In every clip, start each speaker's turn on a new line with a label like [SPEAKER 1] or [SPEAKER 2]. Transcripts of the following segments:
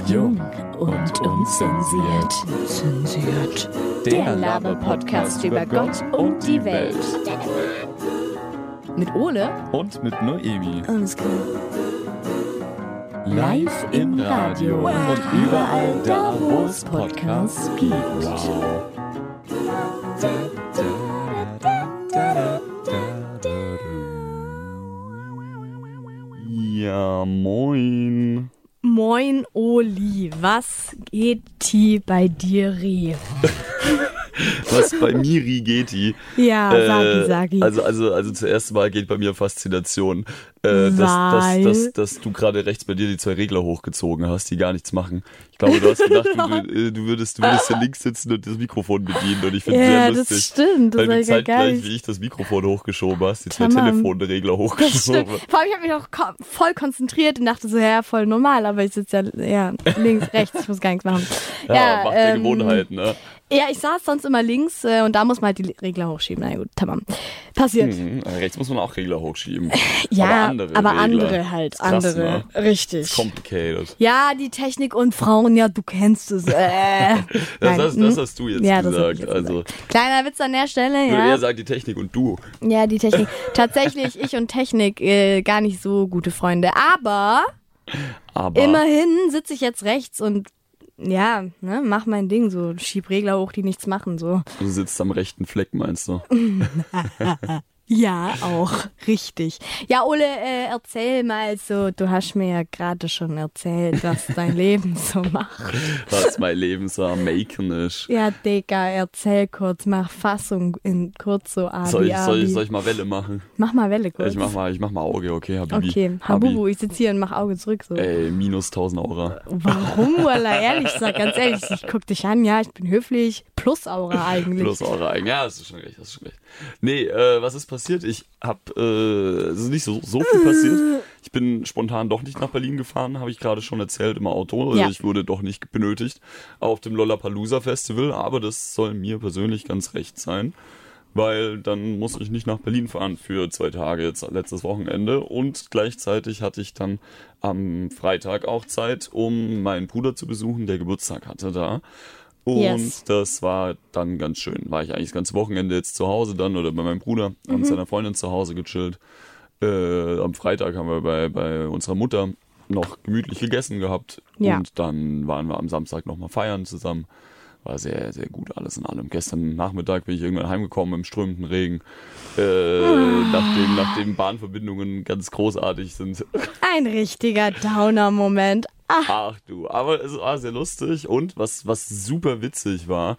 [SPEAKER 1] Jung und unzensiert. Der Laber-Podcast über Gott und die Welt.
[SPEAKER 2] Mit Ole
[SPEAKER 1] und mit Noemi.
[SPEAKER 2] Alles klar.
[SPEAKER 1] Live im Radio und überall da, wo es Podcasts gibt. Wow. Ja, moin.
[SPEAKER 2] Moin, Oli. Was geht die bei dir, Rie?
[SPEAKER 1] Was bei Miri geht die?
[SPEAKER 2] Ja, sagi.
[SPEAKER 1] Also zuerst mal geht bei mir Faszination, dass du gerade rechts bei dir die zwei Regler hochgezogen hast, die gar nichts machen. Ich glaube, du hast gedacht, du würdest ja links sitzen und das Mikrofon bedienen, und ich finde es sehr lustig.
[SPEAKER 2] Das stimmt. Das
[SPEAKER 1] weil du
[SPEAKER 2] ist
[SPEAKER 1] zeitgleich, wie ich das Mikrofon hochgeschoben hast, die zwei Telefonregler hochgeschoben.
[SPEAKER 2] Vor allem, ich habe mich auch voll konzentriert und dachte so, ja, voll normal, aber ich sitze ja links, rechts, ich muss gar nichts machen.
[SPEAKER 1] Ja, macht der Gewohnheit, ne?
[SPEAKER 2] Ja, ich saß sonst immer links und da muss man halt die Regler hochschieben. Na gut, tamam. Passiert.
[SPEAKER 1] Rechts muss man auch Regler hochschieben.
[SPEAKER 2] Ja,
[SPEAKER 1] aber
[SPEAKER 2] andere halt.
[SPEAKER 1] Krass,
[SPEAKER 2] andere.
[SPEAKER 1] Ne?
[SPEAKER 2] Richtig.
[SPEAKER 1] It's complicated.
[SPEAKER 2] Ja, die Technik und Frauen, ja, du kennst es.
[SPEAKER 1] Das hast du jetzt gesagt. Also,
[SPEAKER 2] kleiner Witz an der Stelle,
[SPEAKER 1] ich
[SPEAKER 2] ja.
[SPEAKER 1] würde eher sagen, die Technik und du.
[SPEAKER 2] Ja, die Technik. Tatsächlich, ich und Technik gar nicht so gute Freunde. Aber immerhin sitze ich jetzt rechts und ja, ne, mach mein Ding so. Schieb Regler hoch, die nichts machen, so.
[SPEAKER 1] Du sitzt am rechten Fleck, meinst du?
[SPEAKER 2] Ja, auch. Richtig. Ja, Ole, erzähl mal so, du hast mir ja gerade schon erzählt, was dein Leben so macht.
[SPEAKER 1] Was mein Leben so am Maken ist.
[SPEAKER 2] Ja, Digga, erzähl kurz, mach Fassung in kurz so
[SPEAKER 1] Soll ich mal Welle machen?
[SPEAKER 2] Mach mal Welle kurz.
[SPEAKER 1] Ich mach mal Auge, okay, Habibi.
[SPEAKER 2] Okay, Habubu, ich sitze hier und mach Auge zurück so.
[SPEAKER 1] Ey, minus 1000 Aura.
[SPEAKER 2] Warum, Walla? Ehrlich, sag ganz ehrlich, ich guck dich an, ja, ich bin höflich. Plus Aura eigentlich.
[SPEAKER 1] Plus Aura eigentlich, ja, das ist schon recht. Nee, was ist passiert? Ich hab, es ist nicht so viel passiert. Ich bin spontan doch nicht nach Berlin gefahren, habe ich gerade schon erzählt, im Auto. Also ich wurde doch nicht benötigt auf dem Lollapalooza Festival, aber das soll mir persönlich ganz recht sein, weil dann muss ich nicht nach Berlin fahren für 2 Tage, jetzt letztes Wochenende, und gleichzeitig hatte ich dann am Freitag auch Zeit, um meinen Bruder zu besuchen, der Geburtstag hatte da. Und das war dann ganz schön. War ich eigentlich das ganze Wochenende jetzt zu Hause dann oder bei meinem Bruder und seiner Freundin zu Hause gechillt. Am Freitag haben wir bei unserer Mutter noch gemütlich gegessen gehabt. Ja. Und dann waren wir am Samstag nochmal feiern zusammen. War sehr, sehr gut alles in allem. Gestern Nachmittag bin ich irgendwann heimgekommen im strömenden Regen. Nachdem Bahnverbindungen ganz großartig sind.
[SPEAKER 2] Ein richtiger Downer-Moment.
[SPEAKER 1] Ach du, aber es war sehr lustig, und was super witzig war,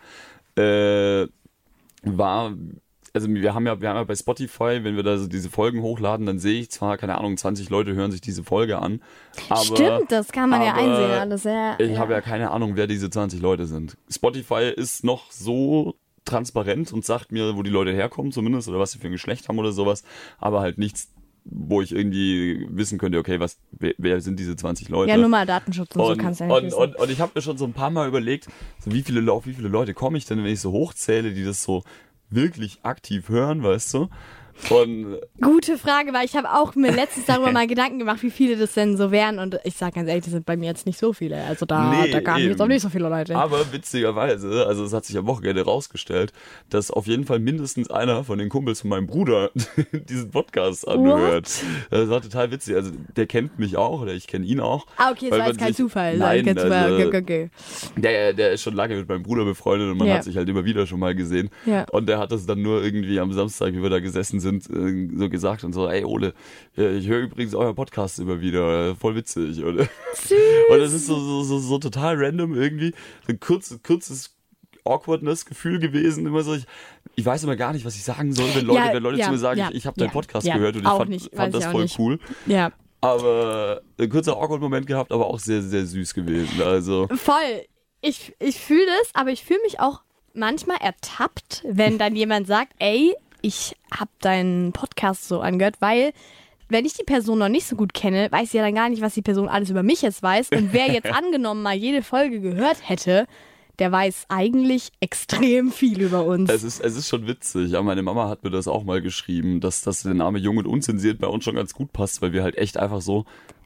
[SPEAKER 1] also wir haben ja bei Spotify, wenn wir da so diese Folgen hochladen, dann sehe ich zwar, keine Ahnung, 20 Leute hören sich diese Folge an. Aber,
[SPEAKER 2] stimmt, das kann man ja einsehen. Alles,
[SPEAKER 1] ich habe ja keine Ahnung, wer diese 20 Leute sind. Spotify ist noch so transparent und sagt mir, wo die Leute herkommen zumindest, oder was sie für ein Geschlecht haben oder sowas, aber halt nichts, wo ich irgendwie wissen könnte, okay, wer sind diese 20 Leute?
[SPEAKER 2] Ja, nur mal Datenschutz und so kannst du ja nicht wissen.
[SPEAKER 1] Und ich habe mir schon so ein paar Mal überlegt, so wie viele Leute komme ich denn, wenn ich so hochzähle, die das so wirklich aktiv hören, weißt du?
[SPEAKER 2] Gute Frage, weil ich habe auch mir letztens darüber mal Gedanken gemacht, wie viele das denn so wären, und ich sage ganz ehrlich, das sind bei mir jetzt nicht so viele, also da kamen jetzt auch nicht so viele Leute.
[SPEAKER 1] Aber witzigerweise, also es hat sich am Wochenende rausgestellt, dass auf jeden Fall mindestens einer von den Kumpels von meinem Bruder diesen Podcast anhört. Das war total witzig, also der kennt mich auch, oder ich kenne ihn auch.
[SPEAKER 2] Okay, das war jetzt kein Zufall.
[SPEAKER 1] Nein,
[SPEAKER 2] okay.
[SPEAKER 1] Der ist schon lange mit meinem Bruder befreundet und man hat sich halt immer wieder schon mal gesehen. Ja. Und der hat das dann nur irgendwie am Samstag, wie wir da gesessen sind, so gesagt und so, ey Ole, ich höre übrigens euren Podcast immer wieder, voll witzig. Und das ist so total random irgendwie, so ein kurzes Awkwardness-Gefühl gewesen, immer so, ich weiß immer gar nicht, was ich sagen soll, wenn Leute zu mir sagen, ich habe deinen Podcast gehört und ich fand das voll cool. Ja. Aber ein kurzer Awkward-Moment gehabt, aber auch sehr, sehr süß gewesen. Also
[SPEAKER 2] voll. Ich fühle das, aber ich fühle mich auch manchmal ertappt, wenn dann jemand sagt, ey, ich habe deinen Podcast so angehört, weil wenn ich die Person noch nicht so gut kenne, weiß ich ja dann gar nicht, was die Person alles über mich jetzt weiß. Und wer jetzt angenommen mal jede Folge gehört hätte, der weiß eigentlich extrem viel über uns.
[SPEAKER 1] Es ist schon witzig. Ja, meine Mama hat mir das auch mal geschrieben, dass der Name Jung und Unzensiert bei uns schon ganz gut passt, weil wir halt echt einfach so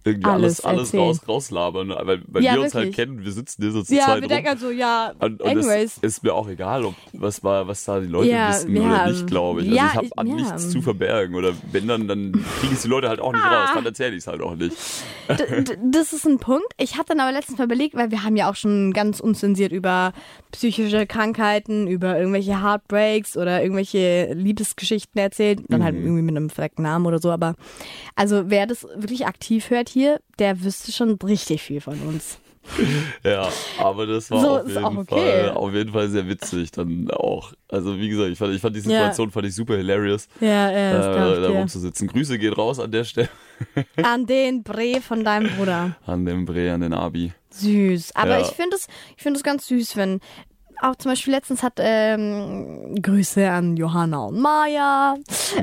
[SPEAKER 1] irgendwie
[SPEAKER 2] Alles erzählen.
[SPEAKER 1] rauslabern, weil
[SPEAKER 2] Ja,
[SPEAKER 1] wir uns halt
[SPEAKER 2] wirklich.
[SPEAKER 1] kennen, wir sitzen hier so zu
[SPEAKER 2] Ja,
[SPEAKER 1] zweit
[SPEAKER 2] wir
[SPEAKER 1] rum.
[SPEAKER 2] denken halt so, ja,
[SPEAKER 1] Und
[SPEAKER 2] anyways.
[SPEAKER 1] es ist mir auch egal, was da die Leute
[SPEAKER 2] Ja,
[SPEAKER 1] wissen
[SPEAKER 2] ja,
[SPEAKER 1] oder nicht, glaube ich. Also
[SPEAKER 2] ja,
[SPEAKER 1] ich habe
[SPEAKER 2] ja.
[SPEAKER 1] nichts zu verbergen. Oder wenn dann kriege ich die Leute halt auch nicht raus. Dann erzähle ich es halt auch nicht.
[SPEAKER 2] Das ist ein Punkt. Ich habe dann aber letztens mal überlegt, weil wir haben ja auch schon ganz unzensiert über psychische Krankheiten, über irgendwelche Heartbreaks oder irgendwelche Liebesgeschichten erzählt. Dann halt irgendwie mit einem verdeckten Namen oder so. Aber also wer das wirklich aktiv hört hier, der wüsste schon richtig viel von uns.
[SPEAKER 1] Ja, aber das war
[SPEAKER 2] So, ist auch okay.
[SPEAKER 1] auf jeden Fall sehr witzig dann auch. Also wie gesagt, ich fand die Situation fand ich super hilarious,
[SPEAKER 2] Ja, das glaub ich
[SPEAKER 1] da
[SPEAKER 2] dir.
[SPEAKER 1] rumzusitzen. Grüße geht raus an der Stelle.
[SPEAKER 2] An den Bre von deinem Bruder.
[SPEAKER 1] An dem Bre, an den Abi.
[SPEAKER 2] Süß. Aber
[SPEAKER 1] Ja.
[SPEAKER 2] ich finde es ganz süß, wenn auch zum Beispiel letztens hat Grüße an Johanna und Maja,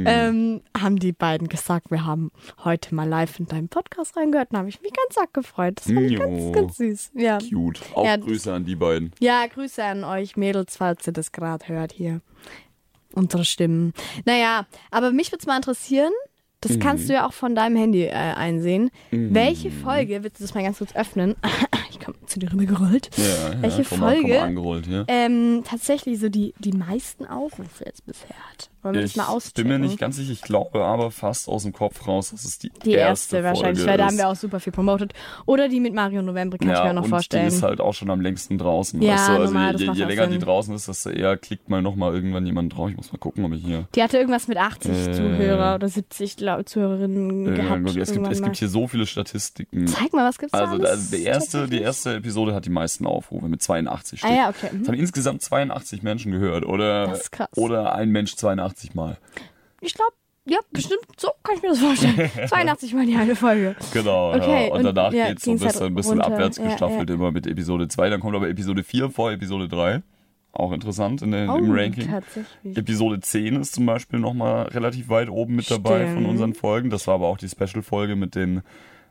[SPEAKER 2] haben die beiden gesagt, wir haben heute mal live in deinen Podcast reingehört und habe ich mich ganz arg gefreut. Das fand ich ganz, ganz süß. Ja.
[SPEAKER 1] Cute. Auch
[SPEAKER 2] Ja,
[SPEAKER 1] Grüße an die beiden.
[SPEAKER 2] Ja, Grüße an euch Mädels, falls ihr das gerade hört hier. Unsere Stimmen. Naja, aber mich würde es mal interessieren, das kannst du ja auch von deinem Handy einsehen. Welche Folge, willst du das mal ganz kurz öffnen? Ich komme zu dir rübergerollt.
[SPEAKER 1] Ja,
[SPEAKER 2] Welche
[SPEAKER 1] komm mal
[SPEAKER 2] Folge
[SPEAKER 1] angerollt hier.
[SPEAKER 2] tatsächlich so die meisten Aufrufe jetzt bisher hat? Wollen wir das
[SPEAKER 1] Ich
[SPEAKER 2] mal
[SPEAKER 1] bin
[SPEAKER 2] auschecken?
[SPEAKER 1] mir nicht ganz sicher, ich glaube aber fast aus dem Kopf raus, dass es die
[SPEAKER 2] erste wahrscheinlich,
[SPEAKER 1] Folge
[SPEAKER 2] weil da haben
[SPEAKER 1] ist.
[SPEAKER 2] wir auch super viel promotet. Oder die mit Mario November, kann ich mir auch noch
[SPEAKER 1] und
[SPEAKER 2] vorstellen.
[SPEAKER 1] die ist halt auch schon am längsten draußen.
[SPEAKER 2] Ja,
[SPEAKER 1] weißt du? Also
[SPEAKER 2] normal, das
[SPEAKER 1] je
[SPEAKER 2] macht auch
[SPEAKER 1] länger die
[SPEAKER 2] Sinn.
[SPEAKER 1] draußen ist, desto eher klickt mal nochmal irgendwann jemand drauf. Ich muss mal gucken, ob ich hier...
[SPEAKER 2] Die hatte irgendwas mit 80 Zuhörer oder 70 Zuhörerinnen gehabt.
[SPEAKER 1] es gibt hier so viele Statistiken.
[SPEAKER 2] Zeig mal, was gibt's da
[SPEAKER 1] Also
[SPEAKER 2] alles?
[SPEAKER 1] die erste Episode hat die meisten Aufrufe mit 82 Stück.
[SPEAKER 2] Ah ja, okay.
[SPEAKER 1] Es haben insgesamt 82 Menschen gehört oder,
[SPEAKER 2] Das ist krass.
[SPEAKER 1] oder ein Mensch 82 Mal.
[SPEAKER 2] Ich glaube, ja, bestimmt, so kann ich mir das vorstellen. 82 Mal die eine Folge.
[SPEAKER 1] Genau,
[SPEAKER 2] Okay,
[SPEAKER 1] ja. Und danach
[SPEAKER 2] ja,
[SPEAKER 1] geht es so
[SPEAKER 2] ging's halt
[SPEAKER 1] ein bisschen
[SPEAKER 2] runter.
[SPEAKER 1] abwärts
[SPEAKER 2] Ja,
[SPEAKER 1] gestaffelt immer mit Episode 2. Dann kommt aber Episode 4 vor Episode 3. Auch interessant im Ranking.
[SPEAKER 2] Tatsächlich.
[SPEAKER 1] Episode 10 ist zum Beispiel nochmal relativ weit oben mit dabei
[SPEAKER 2] Stimmt.
[SPEAKER 1] von unseren Folgen. Das war aber auch die Special-Folge mit dem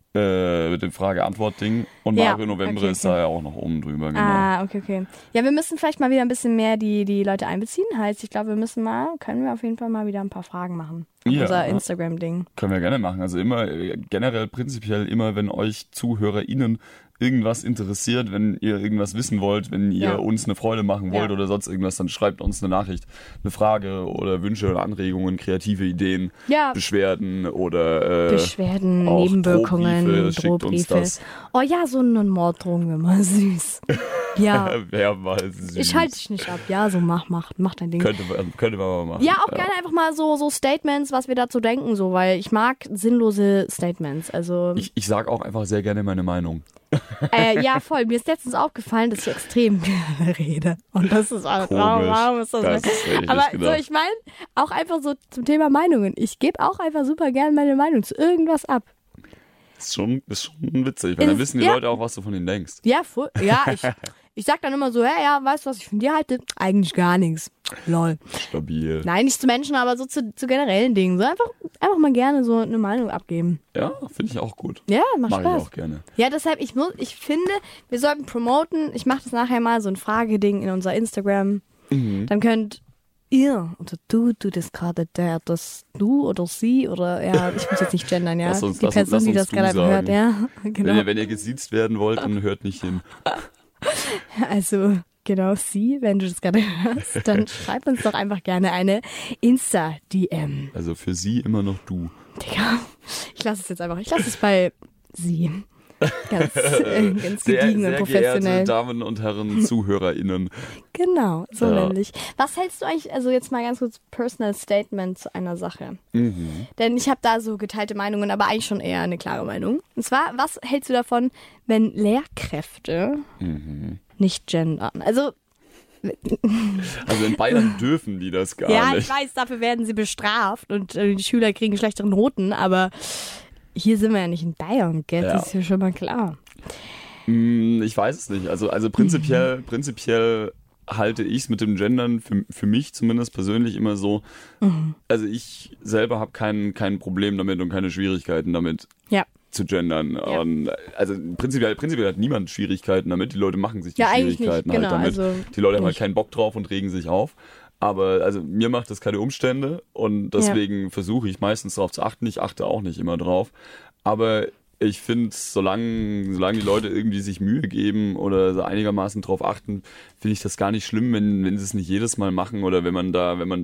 [SPEAKER 1] Frage-Antwort-Ding. Und
[SPEAKER 2] Ja,
[SPEAKER 1] Mario November
[SPEAKER 2] okay,
[SPEAKER 1] ist da ja auch noch oben drüber, genau.
[SPEAKER 2] Ah, okay. Ja, wir müssen vielleicht mal wieder ein bisschen mehr die Leute einbeziehen. Heißt, ich glaube, können wir auf jeden Fall mal wieder ein paar Fragen machen. Auf
[SPEAKER 1] Ja.
[SPEAKER 2] unser Instagram-Ding.
[SPEAKER 1] Können wir gerne machen. Also immer, generell prinzipiell immer, wenn euch ZuhörerInnen irgendwas interessiert, wenn ihr irgendwas wissen wollt, wenn ihr
[SPEAKER 2] Ja.
[SPEAKER 1] uns eine Freude machen wollt
[SPEAKER 2] Ja.
[SPEAKER 1] oder sonst irgendwas, dann schreibt uns eine Nachricht, eine Frage oder Wünsche oder Anregungen, kreative Ideen,
[SPEAKER 2] Ja.
[SPEAKER 1] Beschwerden oder
[SPEAKER 2] Beschwerden,
[SPEAKER 1] auch
[SPEAKER 2] Nebenwirkungen,
[SPEAKER 1] Drohbriefe, schickt uns
[SPEAKER 2] Drohbriefe.
[SPEAKER 1] das.
[SPEAKER 2] Oh ja, so eine Morddrohung wäre mal süß. Ja.
[SPEAKER 1] Wäre mal süß.
[SPEAKER 2] Ich halte dich nicht ab. Ja, so mach dein Ding.
[SPEAKER 1] Könnte man mal machen.
[SPEAKER 2] Ja, auch gerne einfach mal so Statements, was wir dazu denken, so, weil ich mag sinnlose Statements. Also,
[SPEAKER 1] Ich sag auch einfach sehr gerne meine Meinung.
[SPEAKER 2] ja, voll. Mir ist letztens aufgefallen, dass ich extrem gerne rede. Und das ist auch,
[SPEAKER 1] Komisch.
[SPEAKER 2] warum ist das
[SPEAKER 1] Das
[SPEAKER 2] so?
[SPEAKER 1] hätte ich
[SPEAKER 2] Aber
[SPEAKER 1] nicht
[SPEAKER 2] so,
[SPEAKER 1] gedacht.
[SPEAKER 2] ich meine, auch einfach so zum Thema Meinungen. Ich gebe auch einfach super gerne meine Meinung zu irgendwas ab.
[SPEAKER 1] Ist schon witzig, weil dann wissen die
[SPEAKER 2] ja.
[SPEAKER 1] Leute auch, was du von ihnen denkst.
[SPEAKER 2] Ja, voll. Ja, ich sag dann immer so, hey, ja, weißt du, was ich von dir halte? Eigentlich gar nichts. Lol.
[SPEAKER 1] Stabil.
[SPEAKER 2] Nein, nicht zu Menschen, aber so zu generellen Dingen. So einfach mal gerne so eine Meinung abgeben.
[SPEAKER 1] Ja, finde ich auch gut.
[SPEAKER 2] Ja, macht
[SPEAKER 1] Mach ich
[SPEAKER 2] Spaß.
[SPEAKER 1] auch gerne.
[SPEAKER 2] Ja, deshalb, ich finde, wir sollten promoten. Ich mache das nachher mal, so ein Frageding in unser Instagram. Dann könnt ihr oder du das gerade, das du oder sie oder, ja, ich muss jetzt nicht gendern, ja.
[SPEAKER 1] Lass uns-
[SPEAKER 2] die
[SPEAKER 1] lass
[SPEAKER 2] Person,
[SPEAKER 1] uns
[SPEAKER 2] die das
[SPEAKER 1] du
[SPEAKER 2] gerade hört,
[SPEAKER 1] sagen.
[SPEAKER 2] ja. Genau.
[SPEAKER 1] Wenn ihr gesiezt werden wollt, dann hört nicht hin.
[SPEAKER 2] Also, genau, sie, wenn du das gerade hörst, dann schreib uns doch einfach gerne eine Insta-DM.
[SPEAKER 1] Also für sie immer noch du.
[SPEAKER 2] Digga, ich lasse es jetzt einfach. Ich lasse es bei sie. Ganz
[SPEAKER 1] Sehr,
[SPEAKER 2] gediegen und
[SPEAKER 1] sehr
[SPEAKER 2] professionell.
[SPEAKER 1] geehrte Damen und Herren ZuhörerInnen.
[SPEAKER 2] Genau, so
[SPEAKER 1] Ja.
[SPEAKER 2] nämlich. Was hältst du eigentlich, also jetzt mal ganz kurz Personal Statement zu einer Sache.
[SPEAKER 1] Mhm.
[SPEAKER 2] Denn ich habe da so geteilte Meinungen, aber eigentlich schon eher eine klare Meinung. Und zwar, was hältst du davon, wenn Lehrkräfte nicht gendern? Also,
[SPEAKER 1] Also in Bayern dürfen die das gar
[SPEAKER 2] ja, ich
[SPEAKER 1] nicht.
[SPEAKER 2] weiß, dafür werden sie bestraft und die Schüler kriegen schlechtere Noten, aber hier sind wir ja nicht in Bayern, gell?
[SPEAKER 1] Ja.
[SPEAKER 2] Das ist ja schon mal klar.
[SPEAKER 1] Ich weiß es nicht. Also prinzipiell halte ich es mit dem Gendern für mich zumindest persönlich immer so. Also ich selber habe kein Problem damit und keine Schwierigkeiten damit
[SPEAKER 2] Ja.
[SPEAKER 1] zu gendern.
[SPEAKER 2] Ja.
[SPEAKER 1] Und also prinzipiell hat niemand Schwierigkeiten damit. Die Leute machen sich die
[SPEAKER 2] Ja, eigentlich nicht.
[SPEAKER 1] Schwierigkeiten
[SPEAKER 2] Genau,
[SPEAKER 1] halt damit.
[SPEAKER 2] also
[SPEAKER 1] Die Leute haben halt
[SPEAKER 2] nicht.
[SPEAKER 1] keinen Bock drauf und regen sich auf. Aber also mir macht das keine Umstände und deswegen versuche ich meistens darauf zu achten. Ich achte auch nicht immer drauf. Aber Ich finde, solange die Leute irgendwie sich Mühe geben oder so einigermaßen drauf achten, finde ich das gar nicht schlimm, wenn sie es nicht jedes Mal machen oder wenn man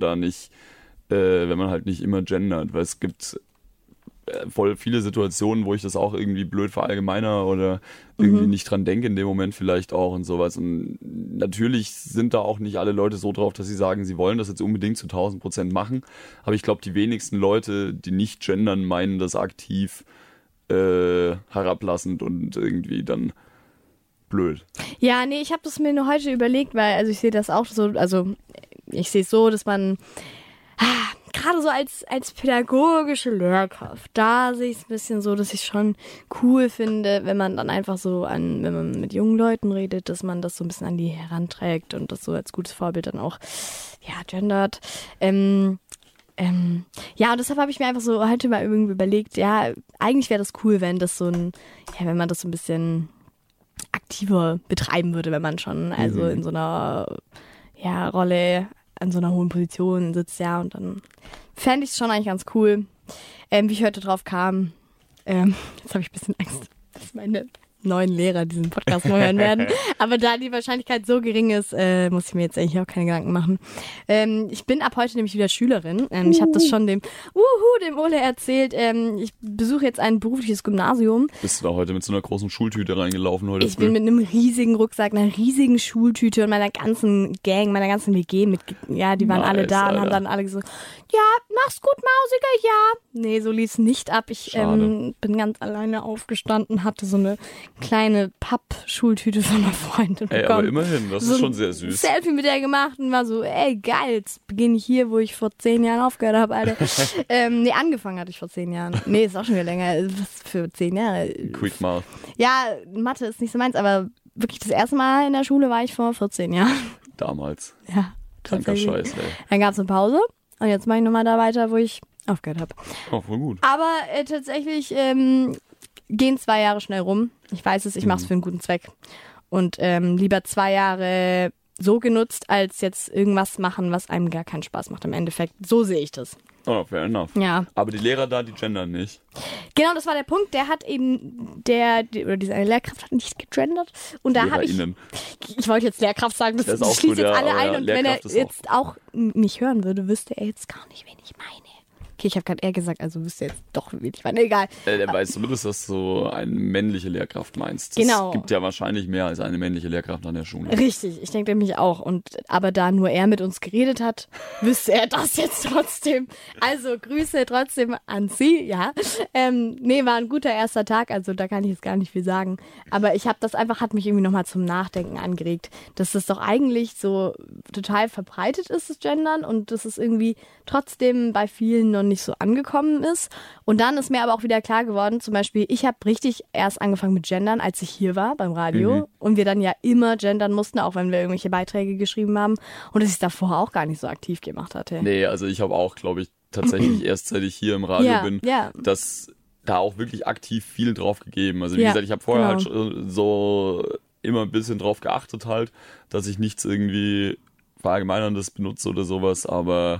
[SPEAKER 1] halt nicht immer gendert, weil es gibt voll viele Situationen, wo ich das auch irgendwie blöd verallgemeiner oder irgendwie nicht dran denke in dem Moment vielleicht auch und sowas. Und natürlich sind da auch nicht alle Leute so drauf, dass sie sagen, sie wollen das jetzt unbedingt zu 1000% machen. Aber ich glaube, die wenigsten Leute, die nicht gendern, meinen das aktiv herablassend und irgendwie dann blöd.
[SPEAKER 2] Ja, nee, ich habe das mir nur heute überlegt, weil also ich sehe das auch so, also ich sehe es so, dass man gerade so als pädagogische Lehrkraft, da sehe ich es ein bisschen so, dass ich schon cool finde, wenn man dann einfach so wenn man mit jungen Leuten redet, dass man das so ein bisschen an die heranträgt und das so als gutes Vorbild dann auch, ja, gendert. Ja, und deshalb habe ich mir einfach so heute mal irgendwie überlegt, ja, eigentlich wäre das cool, wenn das wenn man das so ein bisschen aktiver betreiben würde, wenn man schon also in so einer Rolle an so einer hohen Position sitzt, ja, und dann fände ich es schon eigentlich ganz cool, wie ich heute drauf kam. Jetzt habe ich ein bisschen Angst, dass meine neuen Lehrer diesen Podcast noch hören werden. Aber da die Wahrscheinlichkeit so gering ist, muss ich mir jetzt eigentlich auch keine Gedanken machen. Ich bin ab heute nämlich wieder Schülerin. Ich habe das schon dem Ole erzählt. Ich besuche jetzt ein berufliches Gymnasium.
[SPEAKER 1] Bist du da heute mit so einer großen Schultüte reingelaufen heute?
[SPEAKER 2] Ich bin mit einem riesigen Rucksack, einer riesigen Schultüte und meiner ganzen Gang, meiner ganzen WG die waren alle da und haben dann alle gesagt, ja, mach's gut, Mausiger, ja. Nee, so lief's nicht ab. Ich bin ganz alleine aufgestanden, hatte so eine kleine Pappschultüte von einer Freundin bekommen.
[SPEAKER 1] Aber immerhin, das ist schon sehr süß.
[SPEAKER 2] Selfie mit der gemacht und war so, ey, geil, jetzt beginne ich hier, wo ich vor 10 Jahren aufgehört habe, Alter. Angefangen hatte ich vor 10 Jahren. Nee, ist auch schon wieder länger. Was für 10 Jahre?
[SPEAKER 1] Quick mal.
[SPEAKER 2] Ja, Mathe ist nicht so meins, aber wirklich das erste Mal in der Schule war ich vor 14 Jahren.
[SPEAKER 1] Damals.
[SPEAKER 2] Ja.
[SPEAKER 1] Kranker Scheiß, ey.
[SPEAKER 2] Dann gab's eine Pause und jetzt mache ich nochmal da weiter, wo ich aufgehört habe.
[SPEAKER 1] Oh, voll gut.
[SPEAKER 2] Aber tatsächlich gehen 2 Jahre schnell rum. Ich weiß es, ich mache es für einen guten Zweck. Und lieber 2 Jahre so genutzt, als jetzt irgendwas machen, was einem gar keinen Spaß macht im Endeffekt. So sehe ich das.
[SPEAKER 1] Oh, fair enough.
[SPEAKER 2] Ja.
[SPEAKER 1] Aber die Lehrer da, die gendern nicht.
[SPEAKER 2] Genau, das war der Punkt. Der hat eben, diese eine Lehrkraft hat nicht gegendert. Und da habe ich wollte jetzt Lehrkraft sagen, das schließt jetzt alle ein. Und wenn er jetzt auch mich hören würde, wüsste er jetzt gar nicht, wen ich meine. Okay, ich habe gerade eher gesagt, also wüsste jetzt doch, wen ich meine. Egal.
[SPEAKER 1] Der weiß zumindest, dass du eine männliche Lehrkraft meinst.
[SPEAKER 2] Genau.
[SPEAKER 1] Es gibt ja wahrscheinlich mehr als eine männliche Lehrkraft an der Schule.
[SPEAKER 2] Richtig, ich denke nämlich auch. Aber da nur er mit uns geredet hat, wüsste er das jetzt trotzdem. Also Grüße trotzdem an Sie, ja. War ein guter erster Tag, also da kann ich jetzt gar nicht viel sagen. Aber hat mich irgendwie nochmal zum Nachdenken angeregt, dass das doch eigentlich so total verbreitet ist, das Gendern, und dass es irgendwie trotzdem bei vielen noch nicht so angekommen ist. Und dann ist mir aber auch wieder klar geworden, zum Beispiel, ich habe richtig erst angefangen mit Gendern, als ich hier war beim Radio und wir dann ja immer gendern mussten, auch wenn wir irgendwelche Beiträge geschrieben haben, und dass ich es davor auch gar nicht so aktiv gemacht hatte.
[SPEAKER 1] Nee, also ich habe auch, glaube ich, tatsächlich erst seit ich hier im Radio bin, dass da auch wirklich aktiv viel drauf gegeben. Also wie gesagt, ich habe vorher halt so immer ein bisschen drauf geachtet halt, dass ich nichts irgendwie Verallgemeinerndes benutze oder sowas, aber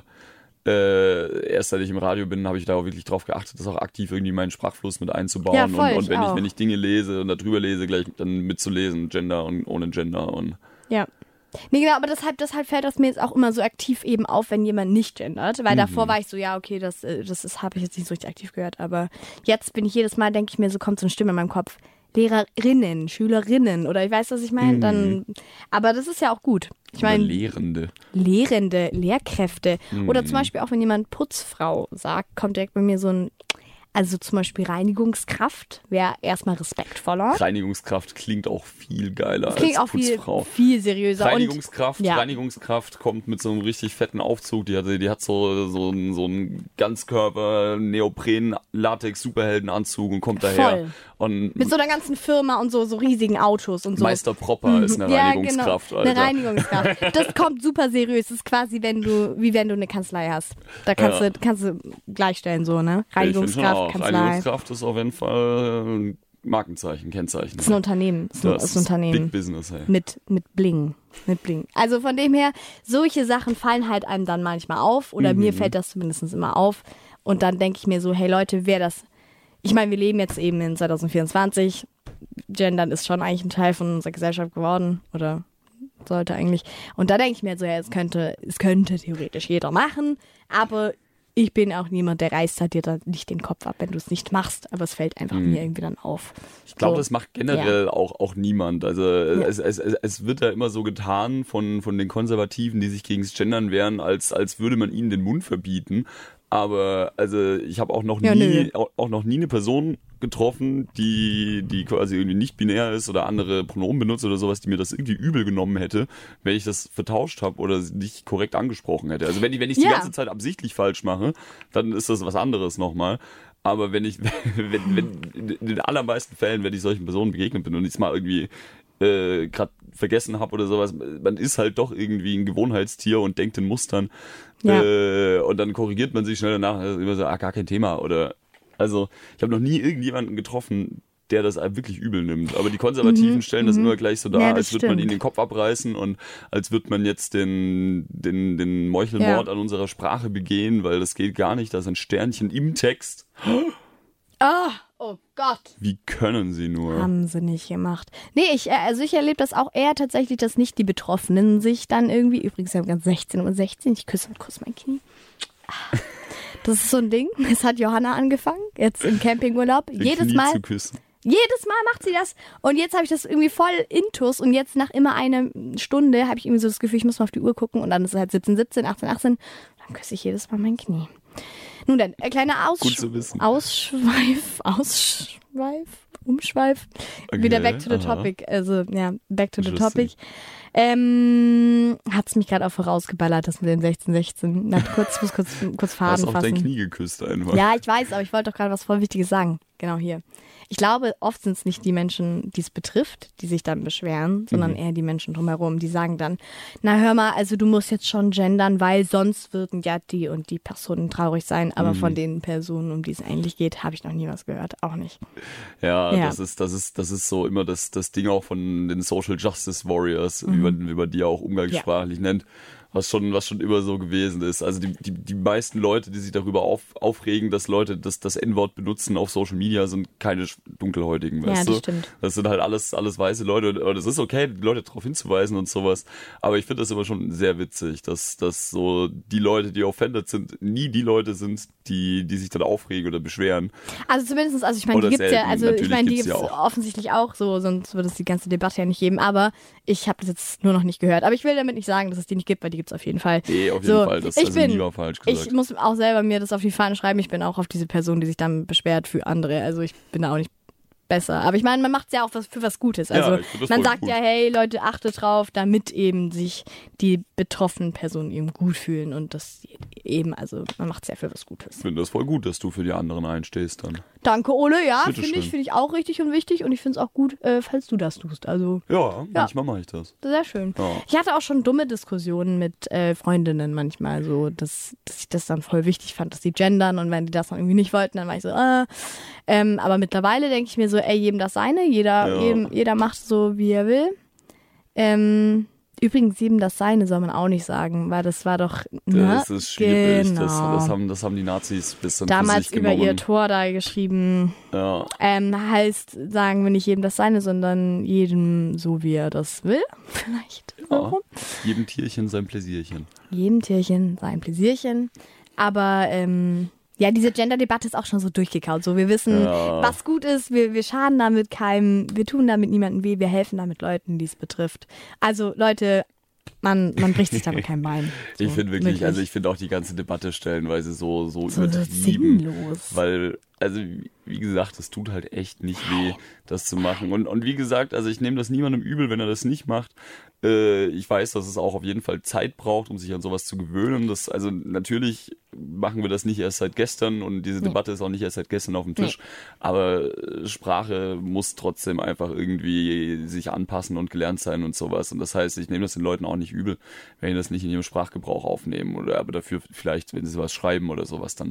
[SPEAKER 1] erst seit ich im Radio bin, habe ich da auch wirklich drauf geachtet, das auch aktiv irgendwie meinen Sprachfluss mit einzubauen.
[SPEAKER 2] Ja, voll,
[SPEAKER 1] und wenn ich Dinge lese und darüber lese, gleich dann mitzulesen, Gender und ohne Gender. Und
[SPEAKER 2] ja. Nee, genau, aber deshalb fällt das mir jetzt auch immer so aktiv eben auf, wenn jemand nicht gendert, weil davor war ich so, ja, okay, das habe ich jetzt nicht so richtig aktiv gehört, aber jetzt bin ich jedes Mal, denke ich mir, so kommt so eine Stimme in meinem Kopf, Lehrerinnen, Schülerinnen, oder ich weiß, was ich meine, aber das ist ja auch gut. Ich meine,
[SPEAKER 1] Lehrende,
[SPEAKER 2] Lehrkräfte. Oder zum Beispiel auch, wenn jemand Putzfrau sagt, kommt direkt bei mir so ein, also zum Beispiel Reinigungskraft wäre erstmal respektvoller.
[SPEAKER 1] Reinigungskraft klingt auch viel geiler als
[SPEAKER 2] klingt auch
[SPEAKER 1] Putzfrau.
[SPEAKER 2] Viel seriöser.
[SPEAKER 1] Reinigungskraft kommt mit so einem richtig fetten Aufzug. Die hat so einen Ganzkörper Neopren-Latex Superheldenanzug und kommt daher. Und
[SPEAKER 2] mit so einer ganzen Firma und so riesigen Autos und so.
[SPEAKER 1] Meister Propper ist eine Reinigungskraft,
[SPEAKER 2] genau.
[SPEAKER 1] Alter.
[SPEAKER 2] Eine Reinigungskraft. Das kommt super seriös. Das ist quasi, wie wenn du eine Kanzlei hast. Da kannst du gleichstellen, so, ne? Reinigungskraft, Kanzlei.
[SPEAKER 1] Reinigungskraft ist auf jeden Fall ein Markenzeichen, Kennzeichen.
[SPEAKER 2] Das ist ein Unternehmen.
[SPEAKER 1] Das ist ein Unternehmen. Big Business, hey.
[SPEAKER 2] Mit Bling. Mit Bling. Also von dem her, solche Sachen fallen halt einem dann manchmal auf. Oder mir fällt das zumindest immer auf. Und dann denke ich mir so, hey Leute, ich meine, wir leben jetzt eben in 2024. Gendern ist schon eigentlich ein Teil von unserer Gesellschaft geworden oder sollte eigentlich. Und da denke ich mir halt so, ja, es könnte theoretisch jeder machen, aber ich bin auch niemand, der reißt halt dir da nicht den Kopf ab, wenn du es nicht machst, aber es fällt einfach mir irgendwie dann auf.
[SPEAKER 1] Ich glaube, das macht generell auch niemand. Also es wird ja immer so getan von den Konservativen, die sich gegen das Gendern wehren, als würde man ihnen den Mund verbieten. Aber also ich habe auch noch nie eine Person getroffen, die quasi irgendwie nicht binär ist oder andere Pronomen benutzt oder sowas, die mir das irgendwie übel genommen hätte, wenn ich das vertauscht habe oder nicht korrekt angesprochen hätte. Also wenn ich die ganze Zeit absichtlich falsch mache, dann ist das was anderes nochmal. Aber wenn in den allermeisten Fällen, wenn ich solchen Personen begegnet bin und ich es mal irgendwie gerade vergessen habe oder sowas, man ist halt doch irgendwie ein Gewohnheitstier und denkt in Mustern und dann korrigiert man sich schnell danach, also immer so, gar kein Thema oder also ich habe noch nie irgendjemanden getroffen, der das wirklich übel nimmt. Aber die Konservativen stellen das immer gleich so dar, als würde man ihnen den Kopf abreißen und als würde man jetzt den Meuchelmord an unserer Sprache begehen, weil das geht gar nicht, da ist ein Sternchen im Text.
[SPEAKER 2] Oh Gott.
[SPEAKER 1] Wie können sie nur?
[SPEAKER 2] Haben sie nicht gemacht. Nee, ich erlebe das auch eher tatsächlich, dass nicht die Betroffenen sich dann irgendwie, übrigens wir haben ganz 16:16 Uhr, ich küsse kurz mein Knie. Das ist so ein Ding, es hat Johanna angefangen, jetzt im Campingurlaub. Jedes Mal macht sie das und jetzt habe ich das irgendwie voll intus und jetzt nach immer einer Stunde habe ich irgendwie so das Gefühl, ich muss mal auf die Uhr gucken und dann ist es halt 17:17, 18:18, dann küsse ich jedes Mal mein Knie. Nun dann, ein kleiner Umschweif. Okay, wieder back to the topic. Also, ja, back to the topic. Hat es mich gerade auch vorausgeballert, das mit den 16:16. Ich muss kurz Faden fassen.
[SPEAKER 1] Du hast auf dein Knie geküsst einfach.
[SPEAKER 2] Ja, ich weiß, aber ich wollte doch gerade was voll Wichtiges sagen. Genau hier. Ich glaube, oft sind es nicht die Menschen, die es betrifft, die sich dann beschweren, sondern eher die Menschen drumherum, die sagen dann, na hör mal, also du musst jetzt schon gendern, weil sonst würden ja die und die Personen traurig sein. Aber von den Personen, um die es eigentlich geht, habe ich noch nie was gehört. Auch nicht.
[SPEAKER 1] Ja. Das ist so immer das Ding auch von den Social Justice Warriors, wie man die auch umgangssprachlich nennt. Was schon immer so gewesen ist. Also die meisten Leute, die sich darüber aufregen, dass Leute das N-Wort benutzen auf Social Media, sind keine Dunkelhäutigen, weißt du? Ja, das stimmt. Das sind halt alles weiße Leute. Und es ist okay, die Leute darauf hinzuweisen und sowas. Aber ich finde das immer schon sehr witzig, dass so die Leute, die offended sind, nie die Leute sind, die sich dann aufregen oder beschweren.
[SPEAKER 2] Also zumindest, ich meine, die gibt's ja, also ich meine, die gibt's offensichtlich auch so, sonst würde es die ganze Debatte ja nicht geben. Aber ich habe das jetzt nur noch nicht gehört. Aber ich will damit nicht sagen, dass es die nicht gibt, weil die gibt's auf jeden Fall.
[SPEAKER 1] Nee, auf jeden Fall. Das ist nie mal falsch gesagt.
[SPEAKER 2] Ich muss auch selber mir das auf die Fahne schreiben. Ich bin auch auf diese Person, die sich dann beschwert für andere. Also ich bin da auch nicht besser. Aber ich meine, man macht es ja auch für was Gutes. Also man sagt gut. Ja, hey Leute, achtet drauf, damit eben sich die betroffenen Personen eben gut fühlen und das eben, also man macht es ja für was Gutes.
[SPEAKER 1] Ich finde das voll gut, dass du für die anderen einstehst dann.
[SPEAKER 2] Danke, Ole. Ja, finde ich auch richtig und wichtig und ich finde es auch gut, falls du das tust. Also
[SPEAKER 1] manchmal mache ich das.
[SPEAKER 2] Sehr schön. Ja. Ich hatte auch schon dumme Diskussionen mit Freundinnen manchmal, so dass ich das dann voll wichtig fand, dass die gendern und wenn die das dann irgendwie nicht wollten, dann war ich so, aber mittlerweile denke ich mir so, jedem das seine, jeder macht so, wie er will. Übrigens, jedem das seine soll man auch nicht sagen, weil das war doch,
[SPEAKER 1] das ist schwierig,
[SPEAKER 2] genau.
[SPEAKER 1] das haben die Nazis bis dann
[SPEAKER 2] damals
[SPEAKER 1] für sich genommen.
[SPEAKER 2] Über ihr Tor da geschrieben, heißt, sagen wir nicht jedem das seine, sondern jedem so, wie er das will, vielleicht.
[SPEAKER 1] Ja, jedem Tierchen sein Pläsierchen.
[SPEAKER 2] Jedem Tierchen sein Pläsierchen, aber ja, diese Gender-Debatte ist auch schon so durchgekaut. So, wir wissen, was gut ist, wir schaden damit keinem, wir tun damit niemandem weh, wir helfen damit Leuten, die es betrifft. Also Leute, man bricht sich damit kein Bein. So,
[SPEAKER 1] ich finde wirklich, also ich finde auch die ganze Debatte stellenweise so übertrieben. Sinnlos. Weil, also wie gesagt, es tut halt echt nicht weh, das zu machen. Und wie gesagt, also ich nehme das niemandem übel, wenn er das nicht macht. Ich weiß, dass es auch auf jeden Fall Zeit braucht, um sich an sowas zu gewöhnen. Also natürlich machen wir das nicht erst seit gestern und diese Debatte ist auch nicht erst seit gestern auf dem Tisch. Aber Sprache muss trotzdem einfach irgendwie sich anpassen und gelernt sein und sowas. Und das heißt, ich nehme das den Leuten auch nicht übel, wenn die das nicht in ihrem Sprachgebrauch aufnehmen oder aber dafür vielleicht, wenn sie was schreiben oder sowas, dann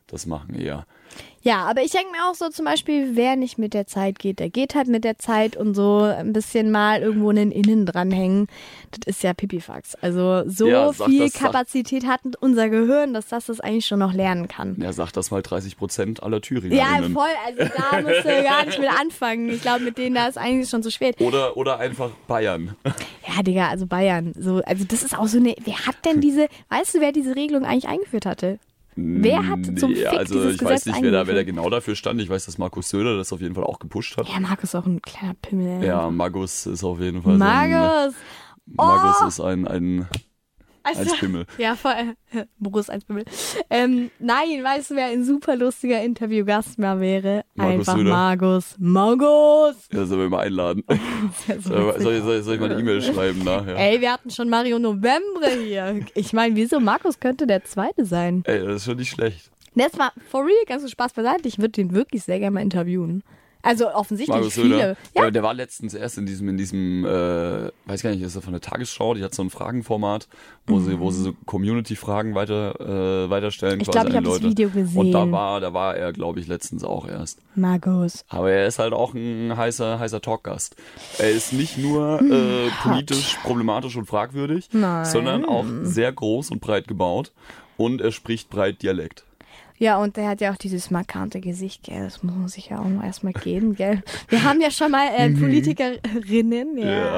[SPEAKER 1] das machen eher.
[SPEAKER 2] Ja, aber ich denke mir auch so zum Beispiel, wer nicht mit der Zeit geht, der geht halt mit der Zeit und so ein bisschen mal irgendwo einen Innen dranhängen. Das ist ja Pipifax. Also so viel Kapazität hat unser Gehirn, dass das eigentlich schon noch lernen kann.
[SPEAKER 1] Ja, sagt das mal 30% aller Thüringer.
[SPEAKER 2] Ja, voll. Also da musst du gar nicht mit anfangen. Ich glaube, mit denen da ist eigentlich schon zu spät.
[SPEAKER 1] Oder einfach Bayern.
[SPEAKER 2] Ja, Digga, also Bayern. So, also das ist auch so eine, weißt du, wer diese Regelung eigentlich eingeführt hatte? Wer hat zum Fick
[SPEAKER 1] also
[SPEAKER 2] dieses
[SPEAKER 1] ich
[SPEAKER 2] Gesetz
[SPEAKER 1] weiß nicht, wer da genau dafür stand. Ich weiß, dass Markus Söder das auf jeden Fall auch gepusht hat.
[SPEAKER 2] Ja, Markus ist auch ein kleiner Pimmel.
[SPEAKER 1] Ja, Magus ist auf jeden Fall
[SPEAKER 2] Magus
[SPEAKER 1] ist ein Pimmel.
[SPEAKER 2] Ja, voll. Boris ein Pimmel. Nein, weißt du, wer ein super lustiger Interviewgast mal wäre?
[SPEAKER 1] Markus
[SPEAKER 2] Einfach
[SPEAKER 1] Söder.
[SPEAKER 2] Markus!
[SPEAKER 1] Ja, sollen wir mal einladen. Soll ich mal eine E-Mail schreiben nachher?
[SPEAKER 2] Ey, wir hatten schon Mario November hier. Ich meine, wieso? Markus könnte der Zweite sein.
[SPEAKER 1] Ey, das ist schon nicht schlecht.
[SPEAKER 2] Jetzt mal, for real, ganz so Spaß beiseite. Ich würde den wirklich sehr gerne mal interviewen. Also offensichtlich
[SPEAKER 1] Markus
[SPEAKER 2] viele.
[SPEAKER 1] Söder.
[SPEAKER 2] Ja.
[SPEAKER 1] Der war letztens erst in diesem weiß gar nicht, ist er von der Tagesschau, die hat so ein Fragenformat, wo sie so Community-Fragen weiterstellen.
[SPEAKER 2] Ich glaube, ich habe das Video gesehen.
[SPEAKER 1] Und da war er, glaube ich, letztens auch erst.
[SPEAKER 2] Markus.
[SPEAKER 1] Aber er ist halt auch ein heißer Talkgast. Er ist nicht nur politisch problematisch und fragwürdig, sondern auch sehr groß und breit gebaut. Und er spricht breit Dialekt.
[SPEAKER 2] Ja, und der hat ja auch dieses markante Gesicht, gell? Das muss man sich ja auch erstmal geben, gell? Wir haben ja schon mal Politikerinnen,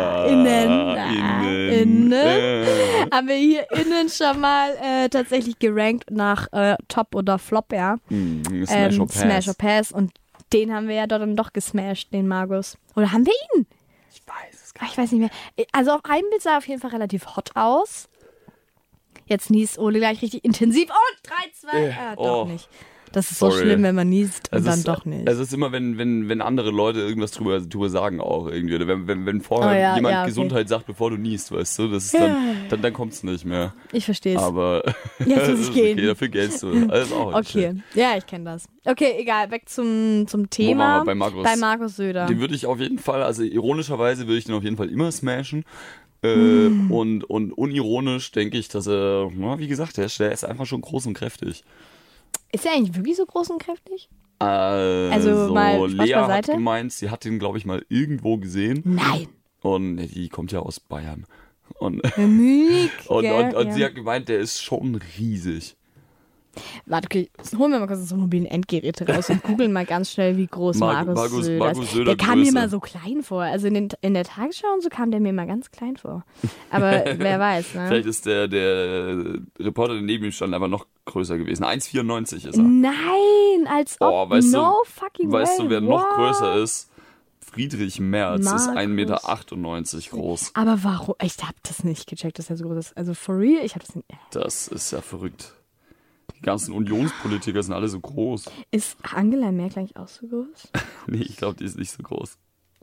[SPEAKER 2] innen. Haben wir hier innen schon mal tatsächlich gerankt nach Top oder Flop, ja? Smash or Pass. Und den haben wir ja dort dann doch gesmashed, den Markus. Oder haben wir ihn?
[SPEAKER 1] Ich weiß es
[SPEAKER 2] gar nicht. Ich weiß nicht mehr. Also auf einem Bild sah er auf jeden Fall relativ hot aus. Jetzt niest Ole gleich richtig intensiv. Und 3, 2. Doch nicht. Das ist so schlimm, wenn man niest und dann doch nicht.
[SPEAKER 1] Es ist immer, wenn andere Leute irgendwas drüber sagen auch irgendwie. Oder wenn vorher jemand Gesundheit sagt, bevor du niest, weißt du, das ist dann kommt es nicht mehr.
[SPEAKER 2] Ich verstehe es.
[SPEAKER 1] Aber
[SPEAKER 2] jetzt muss ich gehen.
[SPEAKER 1] Okay, dafür gehst du. Alles auch
[SPEAKER 2] okay. Ja, ich kenne das. Okay, egal. Weg zum Thema.
[SPEAKER 1] Bei
[SPEAKER 2] Markus Söder.
[SPEAKER 1] Den würde ich auf jeden Fall, also ironischerweise würde ich den auf jeden Fall immer smashen. Und unironisch denke ich, dass er, wie gesagt, der ist einfach schon groß und kräftig.
[SPEAKER 2] Ist er eigentlich wirklich so groß und kräftig?
[SPEAKER 1] Also
[SPEAKER 2] mal
[SPEAKER 1] Lea hat gemeint, sie hat den, glaube ich, mal irgendwo gesehen.
[SPEAKER 2] Nein.
[SPEAKER 1] Und die kommt ja aus Bayern. Und sie hat gemeint, der ist schon riesig.
[SPEAKER 2] Warte, okay, holen wir mal kurz unsere mobilen Endgeräte raus und googeln mal ganz schnell, wie groß Markus Söder ist. Der kam mir mal so klein vor. Also in der Tagesschau und so kam der mir mal ganz klein vor. Aber wer weiß, ne?
[SPEAKER 1] Vielleicht ist der Reporter, der neben ihm stand, einfach noch größer gewesen. 1,94 ist er.
[SPEAKER 2] Nein, als ob. Fucking way.
[SPEAKER 1] Weißt du, wer noch größer ist? Friedrich Merz ist 1,98 Meter groß.
[SPEAKER 2] Aber warum? Ich hab das nicht gecheckt, dass er so groß ist. Also for real, ich hab das nicht.
[SPEAKER 1] Das ist ja verrückt. Die ganzen Unionspolitiker sind alle so groß.
[SPEAKER 2] Ist Angela Merkel eigentlich auch so groß?
[SPEAKER 1] Nee, ich glaube, die ist nicht so groß.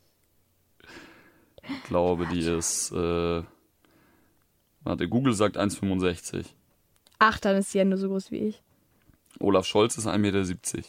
[SPEAKER 1] Ich glaube, die ist, Google sagt 1,65.
[SPEAKER 2] Ach, dann ist sie ja nur so groß wie ich.
[SPEAKER 1] Olaf Scholz ist 1,70 Meter.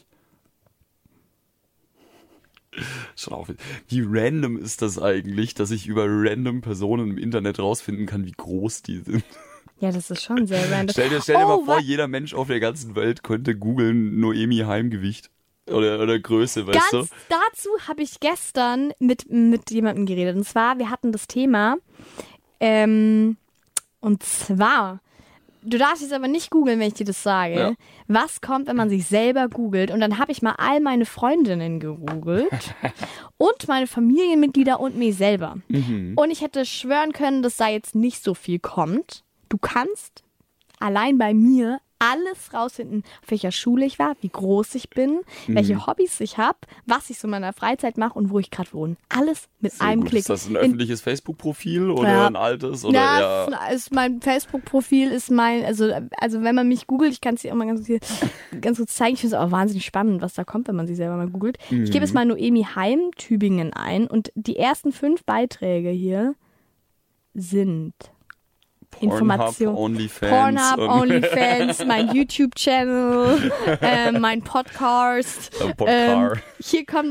[SPEAKER 1] Schon auch, wie random ist das eigentlich, dass ich über random Personen im Internet rausfinden kann, wie groß die sind.
[SPEAKER 2] Ja, das ist schon sehr random.
[SPEAKER 1] Stell dir mal vor, jeder Mensch auf der ganzen Welt könnte googeln Noemi Heimgewicht oder Größe, weißt du?
[SPEAKER 2] Dazu habe ich gestern mit jemandem geredet. Und zwar, wir hatten das Thema, und zwar, du darfst jetzt aber nicht googeln, wenn ich dir das sage. Ja. Was kommt, wenn man sich selber googelt? Und dann habe ich mal all meine Freundinnen gegoogelt und meine Familienmitglieder und mich selber. Mhm. Und ich hätte schwören können, dass da jetzt nicht so viel kommt. Du kannst allein bei mir alles rausfinden, auf welcher Schule ich war, wie groß ich bin, welche Hobbys ich habe, was ich so in meiner Freizeit mache und wo ich gerade wohne. Alles mit einem Klick.
[SPEAKER 1] Ist das ein öffentliches Facebook-Profil oder ein altes? Oder
[SPEAKER 2] ja, ist mein Facebook-Profil ist also wenn man mich googelt, ich kann es dir auch mal ganz kurz zeigen, ich finde es auch wahnsinnig spannend, was da kommt, wenn man sich selber mal googelt. Ich gebe jetzt mal Noemi Heim Tübingen ein und die ersten 5 Beiträge hier sind Information.
[SPEAKER 1] OnlyFans.
[SPEAKER 2] Pornhub, OnlyFans, mein YouTube-Channel, mein Podcast.
[SPEAKER 1] Podcast.
[SPEAKER 2] Hier kommt direkt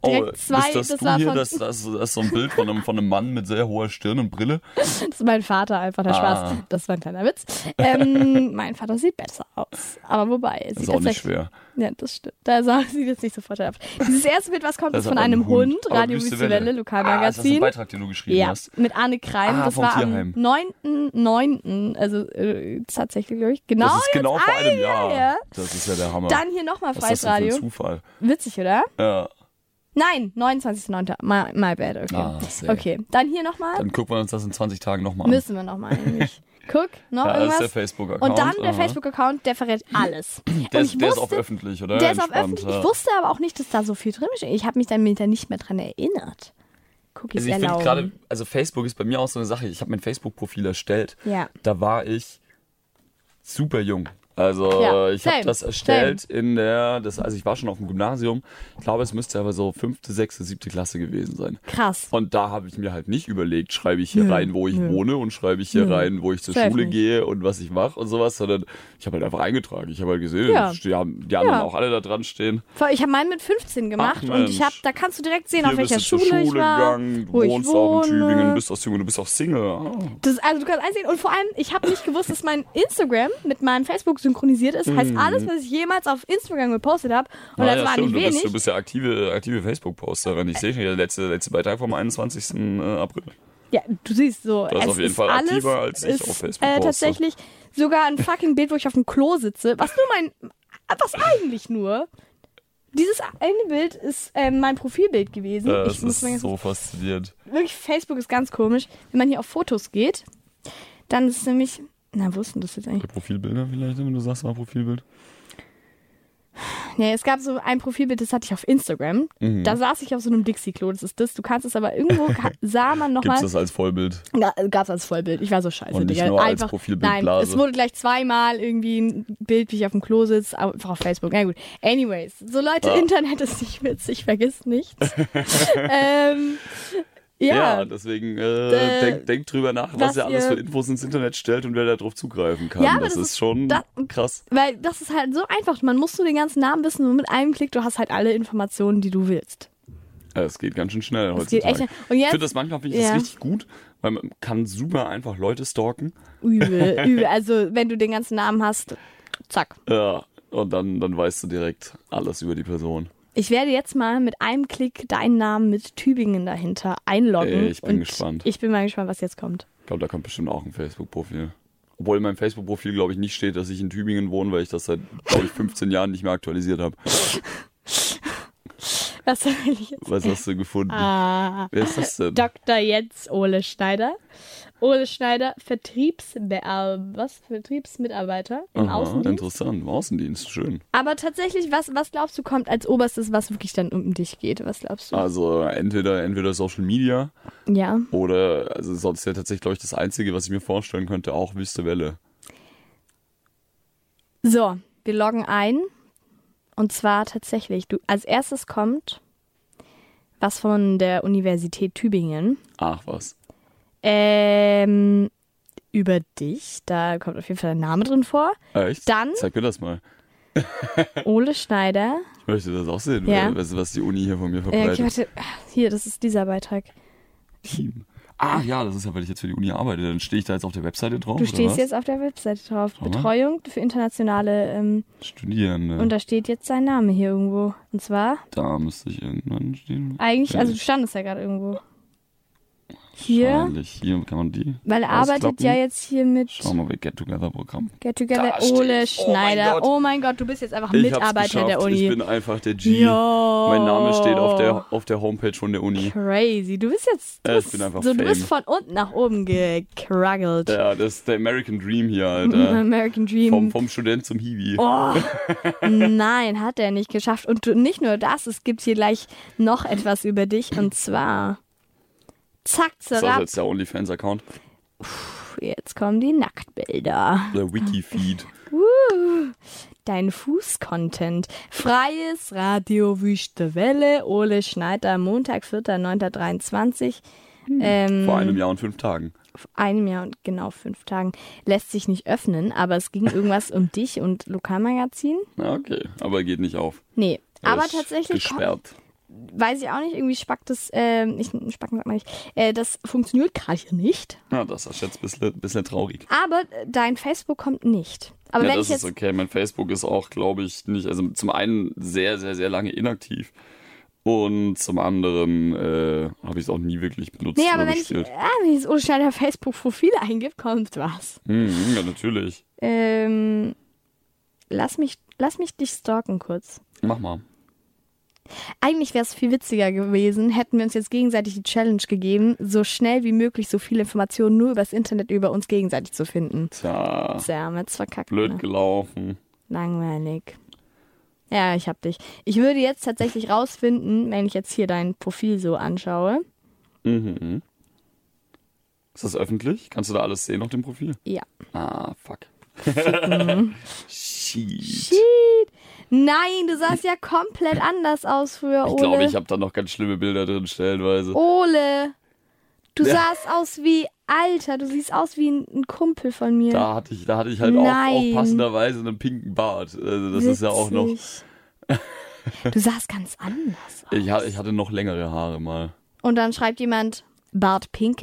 [SPEAKER 2] direkt zwei.
[SPEAKER 1] Ist das
[SPEAKER 2] war
[SPEAKER 1] hier?
[SPEAKER 2] von...
[SPEAKER 1] Das ist so ein Bild von einem Mann mit sehr hoher Stirn und Brille.
[SPEAKER 2] Das ist mein Vater, einfach der Spaß. Das war ein kleiner Witz. Mein Vater sieht besser aus. Aber wobei,
[SPEAKER 1] Das ist auch nicht schwer.
[SPEAKER 2] Ja, das stimmt. Da sieht jetzt nicht so vorteilhacht aus. Dieses erste Bild, was kommt,
[SPEAKER 1] Das
[SPEAKER 2] ist von einem Hund. Radio
[SPEAKER 1] Wüste
[SPEAKER 2] Wüste Welle,
[SPEAKER 1] Das ist ein
[SPEAKER 2] Lokalmagazin.
[SPEAKER 1] Beitrag, den du geschrieben hast.
[SPEAKER 2] Mit Arne Kreim. Das
[SPEAKER 1] vom
[SPEAKER 2] war
[SPEAKER 1] Tierheim.
[SPEAKER 2] am 9.9., also tatsächlich, glaube ich. Genau,
[SPEAKER 1] Das ist genau
[SPEAKER 2] jetzt
[SPEAKER 1] vor einem Jahr.
[SPEAKER 2] her.
[SPEAKER 1] Das ist ja der Hammer.
[SPEAKER 2] Dann hier nochmal
[SPEAKER 1] Was ist das
[SPEAKER 2] Freies
[SPEAKER 1] denn für
[SPEAKER 2] Radio.
[SPEAKER 1] ein Zufall?
[SPEAKER 2] Witzig, oder?
[SPEAKER 1] Ja.
[SPEAKER 2] Nein, 29.9. My bad, okay.
[SPEAKER 1] Sehr.
[SPEAKER 2] Okay, dann hier nochmal.
[SPEAKER 1] Dann gucken wir uns das in 20 Tagen nochmal an.
[SPEAKER 2] Müssen wir nochmal eigentlich. Guck, noch
[SPEAKER 1] Ja, das
[SPEAKER 2] irgendwas.
[SPEAKER 1] ist der Facebook-Account.
[SPEAKER 2] Und dann der
[SPEAKER 1] Aha.
[SPEAKER 2] Facebook-Account, der verrät alles.
[SPEAKER 1] Der
[SPEAKER 2] Und
[SPEAKER 1] ist auf öffentlich, oder?
[SPEAKER 2] Der ist auf
[SPEAKER 1] Entspannt,
[SPEAKER 2] öffentlich.
[SPEAKER 1] ja.
[SPEAKER 2] Ich wusste aber auch nicht, dass da so viel drin ist. Ich habe mich dann nicht mehr dran erinnert. Cookies
[SPEAKER 1] Also ich finde
[SPEAKER 2] erlauben.
[SPEAKER 1] gerade, also Facebook ist bei mir auch so eine Sache. Ich habe mein Facebook-Profil erstellt.
[SPEAKER 2] Ja.
[SPEAKER 1] Da war ich super jung. Also
[SPEAKER 2] Ja,
[SPEAKER 1] ich habe
[SPEAKER 2] same,
[SPEAKER 1] das erstellt also ich war schon auf dem Gymnasium. Ich glaube, es müsste aber so 5., 6., 7. Klasse gewesen sein.
[SPEAKER 2] Krass.
[SPEAKER 1] Und da habe ich mir halt nicht überlegt, schreibe ich hier rein, wo ich wohne und schreibe ich hier rein, wo ich zur
[SPEAKER 2] Safe
[SPEAKER 1] Schule
[SPEAKER 2] nicht.
[SPEAKER 1] gehe und was ich mache und sowas, sondern ich habe halt einfach eingetragen. Ich habe halt gesehen,
[SPEAKER 2] Ja.
[SPEAKER 1] die anderen auch alle da dran stehen.
[SPEAKER 2] Ich habe meinen mit 15 gemacht
[SPEAKER 1] Ach,
[SPEAKER 2] und da kannst du direkt sehen, auf welcher Schule ich war,
[SPEAKER 1] gegangen, du
[SPEAKER 2] wo ich
[SPEAKER 1] wohnst auch in Tübingen,
[SPEAKER 2] wohne.
[SPEAKER 1] bist aus Tübingen, du bist auch Single. Ah.
[SPEAKER 2] Also du kannst einsehen und vor allem, ich habe nicht gewusst, dass mein Instagram mit meinem Facebook synchronisiert ist. Heißt, alles, was ich jemals auf Instagram gepostet habe, und das war nicht wenig.
[SPEAKER 1] Du bist ja aktive Facebook-Posterin. Ich sehe schon hier der letzte Beitrag vom 21. April.
[SPEAKER 2] Ja, du siehst so,
[SPEAKER 1] Das ist
[SPEAKER 2] es
[SPEAKER 1] auf jeden
[SPEAKER 2] ist
[SPEAKER 1] Fall
[SPEAKER 2] alles,
[SPEAKER 1] aktiver, als ich
[SPEAKER 2] ist,
[SPEAKER 1] auf Facebook poste.
[SPEAKER 2] Tatsächlich sogar ein fucking Bild, wo ich auf dem Klo sitze. Was eigentlich nur. Dieses eine Bild ist mein Profilbild gewesen.
[SPEAKER 1] Das
[SPEAKER 2] Ich muss
[SPEAKER 1] ist
[SPEAKER 2] mal ganz
[SPEAKER 1] so faszinierend.
[SPEAKER 2] wirklich, Facebook ist ganz komisch. Wenn man hier auf Fotos geht, dann ist es nämlich, wo ist denn das jetzt eigentlich?
[SPEAKER 1] Profilbilder vielleicht, wenn du sagst, mal Profilbild.
[SPEAKER 2] Nee, es gab so ein Profilbild, das hatte ich auf Instagram. Da saß ich auf so einem Dixie-Klo, das ist das. Du kannst es aber irgendwo, sah man
[SPEAKER 1] Gibt's
[SPEAKER 2] nochmal.
[SPEAKER 1] das als Vollbild?
[SPEAKER 2] Gab's als Vollbild. Ich war so scheiße,
[SPEAKER 1] Und nicht
[SPEAKER 2] Digga.
[SPEAKER 1] nur als Profilbildblase.
[SPEAKER 2] Nein, es wurde gleich zweimal irgendwie ein Bild, wie ich auf dem Klo sitze, einfach auf Facebook. Na gut. Anyways, so Leute, Internet ist nicht witzig, vergiss nichts. Ja,
[SPEAKER 1] deswegen denk drüber nach, was ihr alles für Infos ins Internet stellt und wer da drauf zugreifen kann.
[SPEAKER 2] Ja,
[SPEAKER 1] das ist schon krass.
[SPEAKER 2] Weil das ist halt so einfach. Man muss nur den ganzen Namen wissen und mit einem Klick, du hast halt alle Informationen, die du willst.
[SPEAKER 1] Ja, es geht ganz schön schnell
[SPEAKER 2] Es geht
[SPEAKER 1] heutzutage.
[SPEAKER 2] echt schnell. Und jetzt,
[SPEAKER 1] Ich finde das manchmal das richtig gut, weil man kann super einfach Leute stalken.
[SPEAKER 2] übel. Also wenn du den ganzen Namen hast, zack.
[SPEAKER 1] Ja, und dann weißt du direkt alles über die Person.
[SPEAKER 2] Ich werde jetzt mal mit einem Klick deinen Namen mit Tübingen dahinter einloggen.
[SPEAKER 1] Ich bin gespannt.
[SPEAKER 2] Ich bin mal gespannt, was jetzt kommt.
[SPEAKER 1] Ich glaube, da kommt bestimmt auch ein Facebook-Profil. Obwohl in meinem Facebook-Profil, glaube ich, nicht steht, dass ich in Tübingen wohne, weil ich das seit, glaube ich, 15 Jahren nicht mehr aktualisiert habe.
[SPEAKER 2] Was will ich jetzt?
[SPEAKER 1] Was hast du gefunden? Wer ist das denn?
[SPEAKER 2] Dr. Jens Ole Schneider. Ole Schneider, Vertriebsmitarbeiter im Außendienst.
[SPEAKER 1] Interessant, im Außendienst, schön.
[SPEAKER 2] Aber tatsächlich, was glaubst du, kommt als oberstes, was wirklich dann um dich geht? Was glaubst du?
[SPEAKER 1] Also entweder Social Media
[SPEAKER 2] Ja.
[SPEAKER 1] oder, also sonst ja tatsächlich, glaube ich, das Einzige, was ich mir vorstellen könnte, auch Wüste Welle.
[SPEAKER 2] So, wir loggen ein. Und zwar tatsächlich, als erstes kommt was von der Universität Tübingen.
[SPEAKER 1] Ach was.
[SPEAKER 2] Über dich. Da kommt auf jeden Fall dein Name drin vor.
[SPEAKER 1] Echt?
[SPEAKER 2] Dann
[SPEAKER 1] Zeig mir das mal.
[SPEAKER 2] Ole Schneider.
[SPEAKER 1] Ich möchte das auch sehen,
[SPEAKER 2] Ja.
[SPEAKER 1] was die Uni hier von mir
[SPEAKER 2] Okay,
[SPEAKER 1] verbreitet.
[SPEAKER 2] warte. Hier, das ist dieser Beitrag.
[SPEAKER 1] Team. Ja, das ist ja, weil ich jetzt für die Uni arbeite. Dann stehe ich da jetzt auf der Webseite drauf,
[SPEAKER 2] Du
[SPEAKER 1] oder
[SPEAKER 2] stehst
[SPEAKER 1] was?
[SPEAKER 2] jetzt auf der Webseite drauf.
[SPEAKER 1] Schau mal.
[SPEAKER 2] Betreuung für internationale.
[SPEAKER 1] Studierende.
[SPEAKER 2] Und da steht jetzt sein Name hier irgendwo. Und zwar,
[SPEAKER 1] Da müsste ich irgendwann stehen.
[SPEAKER 2] eigentlich, also du standest ja gerade irgendwo. Hier,
[SPEAKER 1] Wahrscheinlich. Hier kann man die
[SPEAKER 2] weil er arbeitet
[SPEAKER 1] ausklappen.
[SPEAKER 2] ja jetzt hier mit
[SPEAKER 1] Schau mal bei Get-Together-Programm.
[SPEAKER 2] Get Together
[SPEAKER 1] Da
[SPEAKER 2] Ole
[SPEAKER 1] steht's. Oh mein
[SPEAKER 2] Schneider.
[SPEAKER 1] Gott.
[SPEAKER 2] Oh mein Gott, du bist jetzt einfach
[SPEAKER 1] Ich hab's
[SPEAKER 2] Mitarbeiter der
[SPEAKER 1] geschafft.
[SPEAKER 2] Uni.
[SPEAKER 1] Ich bin einfach der G.
[SPEAKER 2] Jo.
[SPEAKER 1] Mein Name steht auf der Homepage von der Uni.
[SPEAKER 2] Crazy. Du bist jetzt
[SPEAKER 1] Ich bin einfach
[SPEAKER 2] du bist
[SPEAKER 1] Fame.
[SPEAKER 2] von unten nach oben gekraggelt.
[SPEAKER 1] Ja, das ist der American Dream hier, Alter.
[SPEAKER 2] American Dream.
[SPEAKER 1] Vom Student zum Hiwi.
[SPEAKER 2] Oh, nein, hat er nicht geschafft. Und nicht nur das, es gibt hier gleich noch etwas über dich. Und zwar, zack,
[SPEAKER 1] Ist das
[SPEAKER 2] zerab.
[SPEAKER 1] jetzt der OnlyFans-Account?
[SPEAKER 2] Jetzt kommen die Nacktbilder.
[SPEAKER 1] Der Wikifeed.
[SPEAKER 2] Dein Fußcontent. Freies Radio Wüste Welle. Ole Schneider, Montag, 4.9.23.
[SPEAKER 1] Vor einem Jahr und 5 Tagen.
[SPEAKER 2] Einem Jahr und genau 5 Tagen. Lässt sich nicht öffnen, aber es ging irgendwas um dich und Lokalmagazin.
[SPEAKER 1] Ja, okay. Aber geht nicht auf.
[SPEAKER 2] Nee,
[SPEAKER 1] Er
[SPEAKER 2] aber
[SPEAKER 1] ist
[SPEAKER 2] tatsächlich
[SPEAKER 1] gesperrt.
[SPEAKER 2] weiß ich auch nicht, irgendwie spackt das, Spacken sagt man nicht, das funktioniert gerade hier nicht.
[SPEAKER 1] Ja, das ist jetzt ein bisschen traurig.
[SPEAKER 2] Aber dein Facebook kommt nicht. Aber
[SPEAKER 1] Ja,
[SPEAKER 2] wenn
[SPEAKER 1] das
[SPEAKER 2] ich jetzt,
[SPEAKER 1] ist okay. Mein Facebook ist auch, glaube ich, nicht, also zum einen sehr, sehr, sehr lange inaktiv und zum anderen habe ich es auch nie wirklich benutzt
[SPEAKER 2] nee, aber
[SPEAKER 1] oder
[SPEAKER 2] wenn ich
[SPEAKER 1] gespielt.
[SPEAKER 2] jetzt ohne schnell Facebook-Profil eingib, kommt was.
[SPEAKER 1] Ja, natürlich.
[SPEAKER 2] Lass mich dich stalken kurz.
[SPEAKER 1] Mach mal.
[SPEAKER 2] Eigentlich wäre es viel witziger gewesen, hätten wir uns jetzt gegenseitig die Challenge gegeben, so schnell wie möglich so viele Informationen nur übers Internet über uns gegenseitig zu finden.
[SPEAKER 1] Tja,
[SPEAKER 2] Haben wir jetzt verkackt.
[SPEAKER 1] blöd
[SPEAKER 2] Ne?
[SPEAKER 1] gelaufen.
[SPEAKER 2] Langweilig. Ja, ich hab dich. Ich würde jetzt tatsächlich rausfinden, wenn ich jetzt hier dein Profil so anschaue.
[SPEAKER 1] Mhm. Ist das öffentlich? Kannst du da alles sehen auf dem Profil?
[SPEAKER 2] Ja.
[SPEAKER 1] Ah, fuck. Shit.
[SPEAKER 2] Shit. Nein, du sahst ja komplett anders aus früher, Ole.
[SPEAKER 1] Ich glaube, ich habe da noch ganz schlimme Bilder drin stellenweise.
[SPEAKER 2] Ole, du
[SPEAKER 1] Ja.
[SPEAKER 2] sahst aus wie, Alter, du siehst aus wie ein Kumpel von mir.
[SPEAKER 1] Da hatte ich halt auch passenderweise einen pinken Bart. Also das ist ja auch noch.
[SPEAKER 2] Witzig. Du sahst ganz anders aus.
[SPEAKER 1] Ich hatte noch längere Haare mal.
[SPEAKER 2] Und dann schreibt jemand, Bart pink,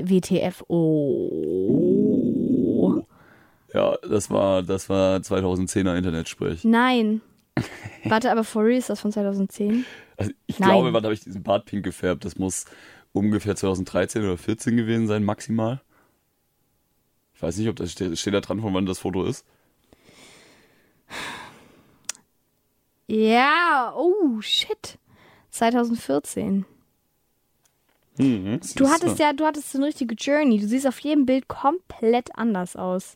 [SPEAKER 2] WTFO.
[SPEAKER 1] Ja, das war 2010er Internetsprech.
[SPEAKER 2] Nein. Warte, aber for real ist das von 2010?
[SPEAKER 1] Also ich
[SPEAKER 2] Nein.
[SPEAKER 1] glaube, wann habe ich diesen Bart pink gefärbt? Das muss ungefähr 2013 oder 14 gewesen sein, maximal. Ich weiß nicht, ob das steht da dran, von wann das Foto ist.
[SPEAKER 2] Ja, oh, shit. 2014.
[SPEAKER 1] Mhm,
[SPEAKER 2] Du hattest so eine richtige Journey. Du siehst auf jedem Bild komplett anders aus.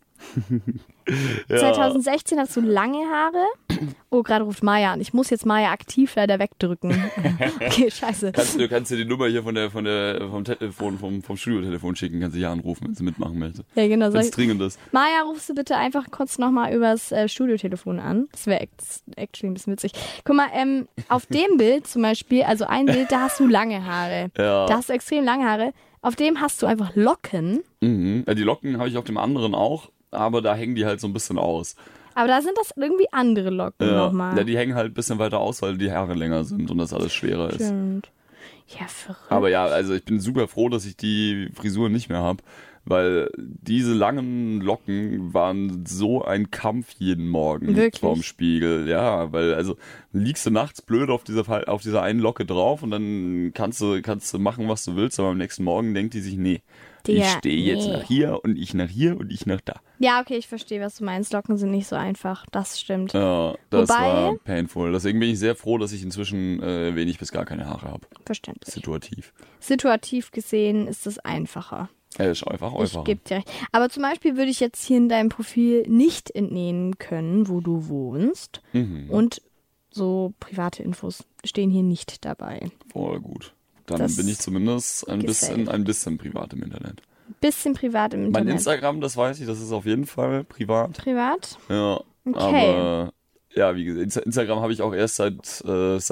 [SPEAKER 1] Ja.
[SPEAKER 2] 2016 hast du lange Haare. Oh, gerade ruft Maya an. Ich muss jetzt Maya aktiv leider wegdrücken. Okay, scheiße.
[SPEAKER 1] Du kannst dir die Nummer hier vom Telefon, vom Studiotelefon schicken, kannst dich hier anrufen, wenn sie mitmachen möchte.
[SPEAKER 2] Ja, genau.
[SPEAKER 1] Wenn es dringend ist.
[SPEAKER 2] Maya, rufst du bitte einfach kurz nochmal übers Studiotelefon an. Das wäre actually ein bisschen witzig. Guck mal, auf dem Bild zum Beispiel, also ein Bild, da hast du lange Haare.
[SPEAKER 1] Ja.
[SPEAKER 2] Da hast du extrem lange Haare. Auf dem hast du einfach Locken.
[SPEAKER 1] Mhm. Ja, die Locken habe ich auf dem anderen auch, aber da hängen die halt so ein bisschen aus.
[SPEAKER 2] Aber da sind das irgendwie andere Locken nochmal.
[SPEAKER 1] Ja, die hängen halt ein bisschen weiter aus, weil die Haare länger sind und das alles schwerer ist.
[SPEAKER 2] Stimmt. Ja, verrückt.
[SPEAKER 1] Aber ja, also ich bin super froh, dass ich die Frisur nicht mehr habe, weil diese langen Locken waren so ein Kampf jeden Morgen
[SPEAKER 2] Wirklich?
[SPEAKER 1] vorm Spiegel. Ja, weil also liegst du nachts blöd auf dieser einen Locke drauf und dann kannst du machen, was du willst, aber am nächsten Morgen denkt die sich, nee, ich
[SPEAKER 2] Ja,
[SPEAKER 1] stehe jetzt
[SPEAKER 2] nee.
[SPEAKER 1] nach hier und ich nach hier und ich nach da.
[SPEAKER 2] Ja, okay, ich verstehe, was du meinst. Locken sind nicht so einfach. Das stimmt.
[SPEAKER 1] Ja, das
[SPEAKER 2] Wobei-
[SPEAKER 1] war painful. Deswegen bin ich sehr froh, dass ich inzwischen wenig bis gar keine Haare habe.
[SPEAKER 2] Verständlich.
[SPEAKER 1] Situativ.
[SPEAKER 2] Situativ gesehen ist es einfacher.
[SPEAKER 1] Ist einfach.
[SPEAKER 2] Ich gebe dir recht. Aber zum Beispiel würde ich jetzt hier in deinem Profil nicht entnehmen können, wo du wohnst.
[SPEAKER 1] Mhm.
[SPEAKER 2] Und so private Infos stehen hier nicht dabei.
[SPEAKER 1] Voll gut. Dann
[SPEAKER 2] Das
[SPEAKER 1] bin ich zumindest ein
[SPEAKER 2] gefällt.
[SPEAKER 1] bisschen privat im Internet.
[SPEAKER 2] Bisschen privat im
[SPEAKER 1] Mein
[SPEAKER 2] Internet.
[SPEAKER 1] Instagram, das weiß ich, das ist auf jeden Fall privat.
[SPEAKER 2] Privat?
[SPEAKER 1] Ja,
[SPEAKER 2] Okay.
[SPEAKER 1] aber ja, wie gesagt, Instagram habe ich auch erst seit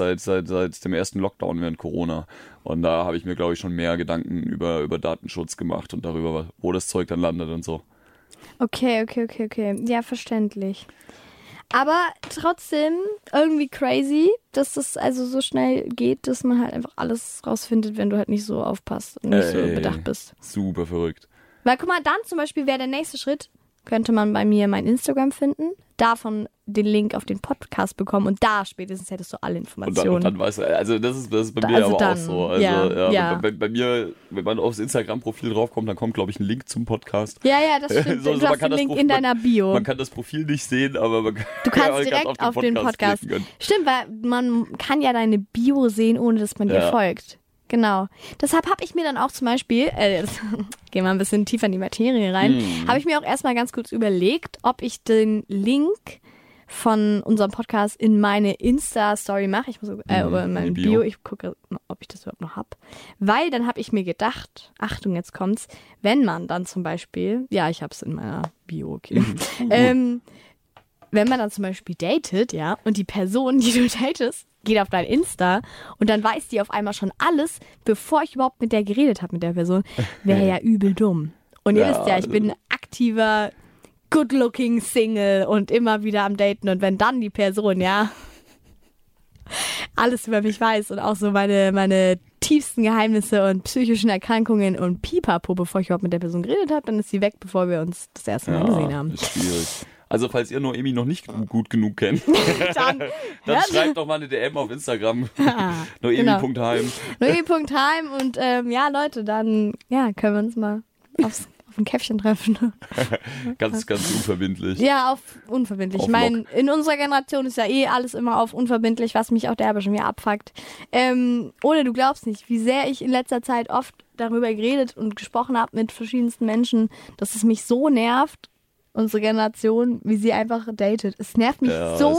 [SPEAKER 1] dem ersten Lockdown während Corona. Und da habe ich mir, glaube ich, schon mehr Gedanken über Datenschutz gemacht und darüber, wo das Zeug dann landet und so.
[SPEAKER 2] Okay. Ja, verständlich. Aber trotzdem irgendwie crazy, dass das also so schnell geht, dass man halt einfach alles rausfindet, wenn du halt nicht so aufpasst und nicht so bedacht bist.
[SPEAKER 1] Super verrückt.
[SPEAKER 2] Weil guck mal, dann zum Beispiel wäre der nächste Schritt, könnte man bei mir mein Instagram finden, davon den Link auf den Podcast bekommen und da spätestens hättest du alle
[SPEAKER 1] Und
[SPEAKER 2] Informationen.
[SPEAKER 1] dann weißt du, also das ist bei mir
[SPEAKER 2] Also
[SPEAKER 1] aber
[SPEAKER 2] dann,
[SPEAKER 1] auch so. Also
[SPEAKER 2] ja.
[SPEAKER 1] Bei mir, wenn man aufs Instagram-Profil draufkommt, dann kommt, glaube ich, ein Link zum Podcast.
[SPEAKER 2] Ja, das stimmt.
[SPEAKER 1] So,
[SPEAKER 2] Du
[SPEAKER 1] man
[SPEAKER 2] hast
[SPEAKER 1] kann
[SPEAKER 2] den
[SPEAKER 1] das
[SPEAKER 2] Link in deiner Bio.
[SPEAKER 1] Man kann das Profil nicht sehen, aber man
[SPEAKER 2] Du kannst
[SPEAKER 1] man
[SPEAKER 2] direkt auf den Podcast.
[SPEAKER 1] klicken.
[SPEAKER 2] Stimmt, weil man kann ja deine Bio sehen, ohne dass man dir
[SPEAKER 1] Ja.
[SPEAKER 2] folgt. Genau. Deshalb habe ich mir dann auch zum Beispiel, gehen wir ein bisschen tiefer in die Materie rein, habe ich mir auch erstmal ganz kurz überlegt, ob ich den Link von unserem Podcast in meine Insta-Story mache. Ich muss oder in meine
[SPEAKER 1] die Bio.
[SPEAKER 2] Bio. Ich gucke, ob ich das überhaupt noch habe. Weil dann habe ich mir gedacht, Achtung, jetzt kommt's, wenn man dann zum Beispiel, ja, ich habe es in meiner Bio, okay. Wenn man dann zum Beispiel datet, ja, und die Person, die du datest, geht auf dein Insta und dann weiß die auf einmal schon alles, bevor ich überhaupt mit der geredet habe, mit der Person, wäre ja übel dumm. Und ihr
[SPEAKER 1] Ja,
[SPEAKER 2] wisst ja, ich bin ein aktiver, good-looking Single und immer wieder am Daten. Und wenn dann die Person, ja, alles über mich weiß und auch so meine tiefsten Geheimnisse und psychischen Erkrankungen und Pipapo, bevor ich überhaupt mit der Person geredet habe, dann ist sie weg, bevor wir uns das erste Mal gesehen haben.
[SPEAKER 1] Ist schwierig. Also falls ihr Noemi noch nicht gut genug kennt, dann schreibt doch mal eine DM auf Instagram. Noemi.heim.
[SPEAKER 2] Noemi.heim und Leute, dann können wir uns mal auf ein Käffchen treffen.
[SPEAKER 1] Ganz unverbindlich.
[SPEAKER 2] Ja, auf unverbindlich. Ich meine, in unserer Generation ist ja alles immer auf unverbindlich, was mich auch derbe schon wieder abfuckt. Ohne du glaubst nicht, wie sehr ich in letzter Zeit oft darüber geredet und gesprochen habe mit verschiedensten Menschen, dass es mich so nervt, unsere Generation, wie sie einfach datet. Es nervt mich so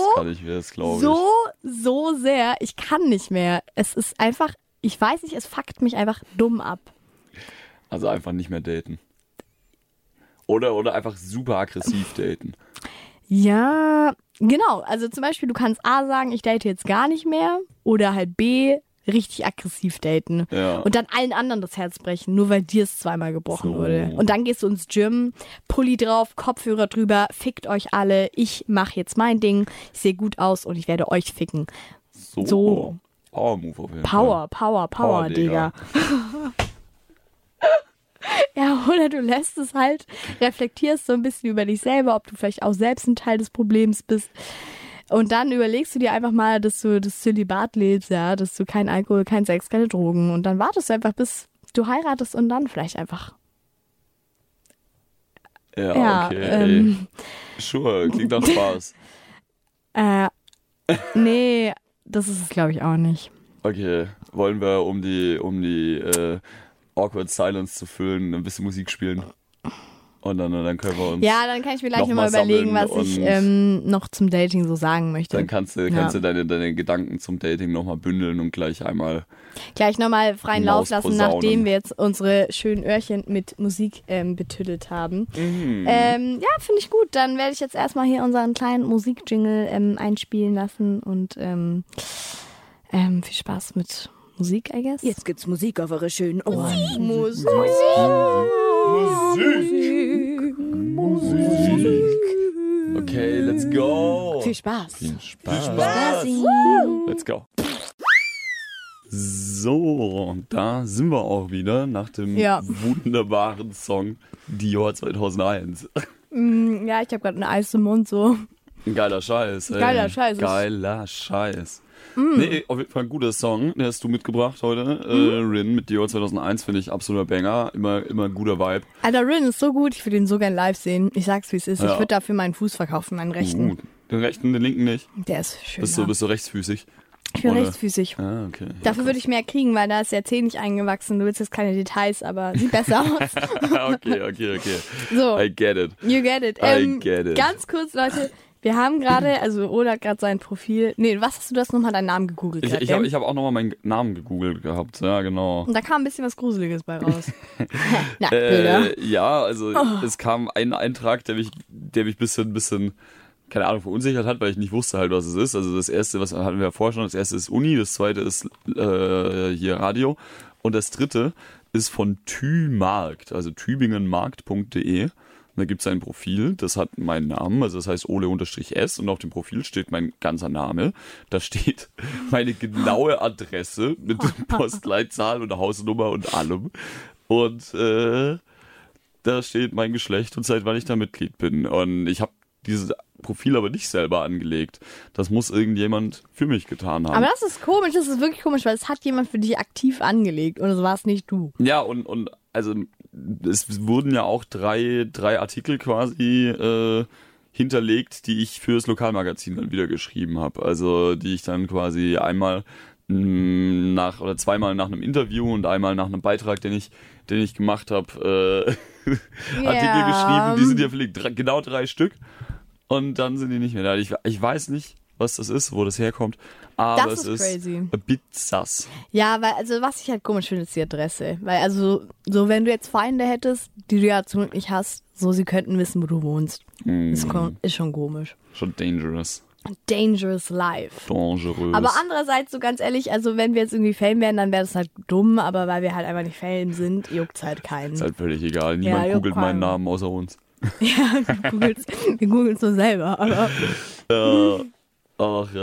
[SPEAKER 2] sehr. Ich kann nicht mehr. Es ist einfach, ich weiß nicht, es fuckt mich einfach dumm ab.
[SPEAKER 1] Also einfach nicht mehr daten. Oder einfach super aggressiv daten.
[SPEAKER 2] Ja, genau. Also zum Beispiel, du kannst A sagen, ich date jetzt gar nicht mehr. Oder halt B, richtig aggressiv daten.
[SPEAKER 1] Ja.
[SPEAKER 2] Und dann allen anderen das Herz brechen, nur weil dir es zweimal gebrochen wurde. Und dann gehst du ins Gym, Pulli drauf, Kopfhörer drüber, fickt euch alle. Ich mache jetzt mein Ding, ich sehe gut aus und ich werde euch ficken. So.
[SPEAKER 1] Power-Move auf jeden Fall.
[SPEAKER 2] Power, Digga. Ja, oder du lässt es halt, reflektierst so ein bisschen über dich selber, ob du vielleicht auch selbst ein Teil des Problems bist. Und dann überlegst du dir einfach mal, dass du das Zölibat lebst, ja, dass du kein Alkohol, kein Sex, keine Drogen. Und dann wartest du einfach, bis du heiratest und dann vielleicht einfach.
[SPEAKER 1] Ja, okay. Sure, klingt nach Spaß.
[SPEAKER 2] Nee, das ist es, glaube ich, auch nicht.
[SPEAKER 1] Okay, wollen wir, um die Awkward Silence zu füllen, ein bisschen Musik spielen? Und dann können wir uns.
[SPEAKER 2] Ja, dann kann ich mir gleich nochmal überlegen, was ich noch zum Dating so sagen möchte.
[SPEAKER 1] Dann kannst du deine Gedanken zum Dating nochmal bündeln und gleich
[SPEAKER 2] nochmal freien Lauf lassen, nachdem wir jetzt unsere schönen Öhrchen mit Musik betüttelt haben. Finde ich gut. Dann werde ich jetzt erstmal hier unseren kleinen Musikjingle einspielen lassen und viel Spaß mit Musik, I guess.
[SPEAKER 3] Jetzt gibt's Musik auf eure schönen Ohren.
[SPEAKER 2] Musik.
[SPEAKER 1] Okay, let's go.
[SPEAKER 3] Viel Spaß.
[SPEAKER 1] Let's go. So, da sind wir auch wieder nach dem wunderbaren Song Dior 2001.
[SPEAKER 2] Ja, ich habe gerade ein Eis im Mund, so.
[SPEAKER 1] Ein geiler Scheiß. Geiler Scheiß. Nee, auf jeden Fall ein guter Song, den hast du mitgebracht heute. Rin mit Dior 2001 finde ich absoluter Banger, immer ein guter Vibe.
[SPEAKER 2] Alter, Rin ist so gut, ich würde ihn so gern live sehen. Ich sag's, wie es ist. Ja. Ich würde dafür meinen Fuß verkaufen, meinen rechten.
[SPEAKER 1] Den rechten, den linken nicht?
[SPEAKER 2] Der ist schön.
[SPEAKER 1] Bist du rechtsfüßig?
[SPEAKER 2] Ich bin rechtsfüßig.
[SPEAKER 1] Ah, okay.
[SPEAKER 2] Dafür würde ich mehr kriegen, weil da ist der Zeh nicht eingewachsen. Du willst jetzt keine Details, aber sieht besser aus.
[SPEAKER 1] Okay.
[SPEAKER 2] So.
[SPEAKER 1] I get it.
[SPEAKER 2] You get it.
[SPEAKER 1] I get it.
[SPEAKER 2] Ganz kurz, Leute. Wir haben gerade, Oda hat gerade sein Profil. Nee, was hast du das nochmal deinen Namen gegoogelt?
[SPEAKER 1] Ich hab auch nochmal meinen Namen gegoogelt gehabt. Ja, genau.
[SPEAKER 2] Und da kam ein bisschen was Gruseliges bei raus. Nacktbilder.
[SPEAKER 1] Ja, also es kam ein Eintrag, der mich ein bisschen, keine Ahnung, verunsichert hat, weil ich nicht wusste halt, was es ist. Also das erste, was hatten wir ja vorher schon, das erste ist Uni, das zweite ist hier Radio und das dritte ist von Tümarkt, also tübingenmarkt.de. Und da gibt es ein Profil, das hat meinen Namen, also das heißt Ole_S und auf dem Profil steht mein ganzer Name. Da steht meine genaue Adresse mit Postleitzahl und Hausnummer und allem. Und da steht mein Geschlecht und seit wann ich da Mitglied bin. Und ich habe dieses Profil aber nicht selber angelegt. Das muss irgendjemand für mich getan haben.
[SPEAKER 2] Aber das ist komisch, das ist wirklich komisch, weil es hat jemand für dich aktiv angelegt und es war es nicht du.
[SPEAKER 1] Ja, und also es wurden ja auch drei Artikel quasi hinterlegt, die ich fürs Lokalmagazin dann wieder geschrieben habe. Also die ich dann quasi einmal zweimal nach einem Interview und einmal nach einem Beitrag, den ich gemacht habe, Artikel geschrieben. Die sind ja verlegt, genau 3 Stück. Und dann sind die nicht mehr da. Ich weiß nicht, was das ist, wo das herkommt. Aber
[SPEAKER 2] das ist crazy.
[SPEAKER 1] A bit sus.
[SPEAKER 2] Ja, weil, was ich halt komisch finde, ist die Adresse. Weil, so wenn du jetzt Feinde hättest, die du ja zum nicht hast, so sie könnten wissen, wo du wohnst. Ist schon komisch.
[SPEAKER 1] Schon dangerous.
[SPEAKER 2] Dangerous life.
[SPEAKER 1] Dangerous.
[SPEAKER 2] Aber andererseits, so ganz ehrlich, also wenn wir jetzt irgendwie Fame wären, dann wäre das halt dumm, aber weil wir halt einfach nicht Fame sind, juckt's halt keinen.
[SPEAKER 1] Ist halt völlig egal. Niemand googelt meinen Namen außer uns.
[SPEAKER 2] Ja, wir googeln es nur selber, aber.
[SPEAKER 1] Ach ja.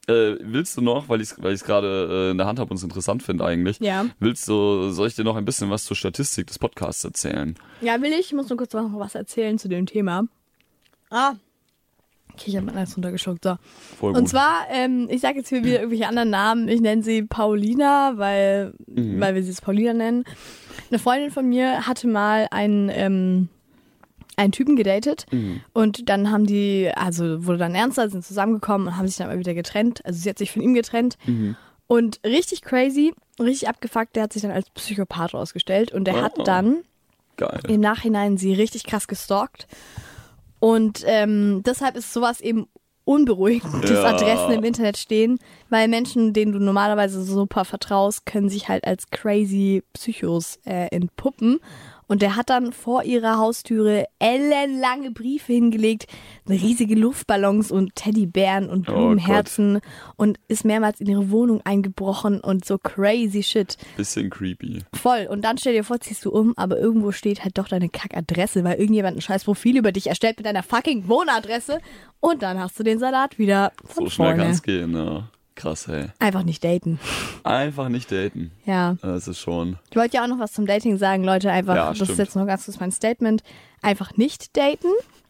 [SPEAKER 1] Willst du noch, weil ich es gerade in der Hand habe und es interessant finde eigentlich,
[SPEAKER 2] Ja.
[SPEAKER 1] soll ich dir noch ein bisschen was zur Statistik des Podcasts erzählen?
[SPEAKER 2] Ja, will ich. Ich muss nur kurz noch was erzählen zu dem Thema. Okay, ich habe alles runtergeschluckt. So.
[SPEAKER 1] Voll gut.
[SPEAKER 2] Und zwar, ich sage jetzt hier wieder irgendwelche anderen Namen. Ich nenne sie Paulina, weil wir sie jetzt Paulina nennen. Eine Freundin von mir hatte mal einen Typen gedatet und dann wurde dann ernster, sind zusammengekommen und haben sich dann mal wieder getrennt. Also sie hat sich von ihm getrennt und richtig crazy, richtig abgefuckt, der hat sich dann als Psychopath ausgestellt und der hat dann
[SPEAKER 1] Geil.
[SPEAKER 2] im Nachhinein sie richtig krass gestalkt und deshalb ist sowas eben unberuhigend, dass Adressen im Internet stehen, weil Menschen, denen du normalerweise super vertraust, können sich halt als crazy Psychos entpuppen. Und der hat dann vor ihrer Haustüre ellenlange Briefe hingelegt, riesige Luftballons und Teddybären und Blumenherzen und ist mehrmals in ihre Wohnung eingebrochen und so crazy shit.
[SPEAKER 1] Bisschen creepy.
[SPEAKER 2] Voll. Und dann stell dir vor, ziehst du um, aber irgendwo steht halt doch deine Kackadresse, weil irgendjemand ein scheiß Profil über dich erstellt mit deiner fucking Wohnadresse und dann hast du den Salat wieder von
[SPEAKER 1] So schnell
[SPEAKER 2] vorne.
[SPEAKER 1] kann es gehen, ja. Krass, hey.
[SPEAKER 2] Einfach nicht daten.
[SPEAKER 1] Einfach nicht daten.
[SPEAKER 2] Ja.
[SPEAKER 1] Das ist schon...
[SPEAKER 2] Ich wollte ja auch noch was zum Dating sagen, Leute. Einfach,
[SPEAKER 1] Ja,
[SPEAKER 2] das
[SPEAKER 1] stimmt.
[SPEAKER 2] ist jetzt noch ganz kurz mein Statement. Einfach nicht daten.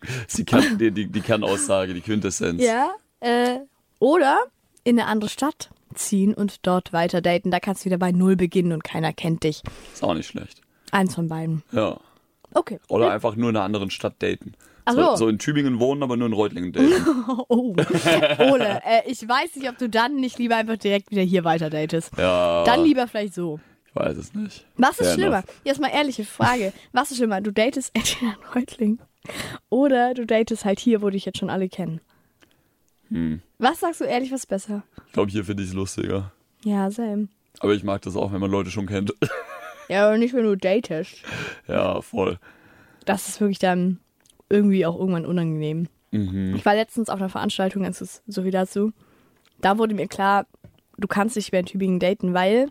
[SPEAKER 1] Die Kernaussage, die Quintessenz.
[SPEAKER 2] Ja. Oder in eine andere Stadt ziehen und dort weiter daten. Da kannst du wieder bei Null beginnen und keiner kennt dich.
[SPEAKER 1] Ist auch nicht schlecht.
[SPEAKER 2] Eins von beiden.
[SPEAKER 1] Ja.
[SPEAKER 2] Okay.
[SPEAKER 1] Oder einfach nur in einer anderen Stadt daten.
[SPEAKER 2] Ach so.
[SPEAKER 1] So in Tübingen wohnen, aber nur in Reutlingen daten.
[SPEAKER 2] Oh. Ole, ich weiß nicht, ob du dann nicht lieber einfach direkt wieder hier weiter datest.
[SPEAKER 1] Ja.
[SPEAKER 2] Dann lieber vielleicht so.
[SPEAKER 1] Ich weiß es nicht.
[SPEAKER 2] Was ist
[SPEAKER 1] Fair
[SPEAKER 2] schlimmer?
[SPEAKER 1] enough.
[SPEAKER 2] Jetzt mal ehrliche Frage. Was ist schlimmer? Du datest entweder in Reutlingen oder du datest halt hier, wo dich jetzt schon alle kennen. Was sagst du ehrlich, was ist besser?
[SPEAKER 1] Ich glaube, hier finde ich es lustiger.
[SPEAKER 2] Ja, same.
[SPEAKER 1] Aber ich mag das auch, wenn man Leute schon kennt.
[SPEAKER 2] Ja, aber nicht, wenn du datest.
[SPEAKER 1] Ja, voll.
[SPEAKER 2] Das ist wirklich dann irgendwie auch irgendwann unangenehm. Ich war letztens auf einer Veranstaltung, das ist so wie dazu. Da wurde mir klar, du kannst nicht mehr in Tübingen daten, weil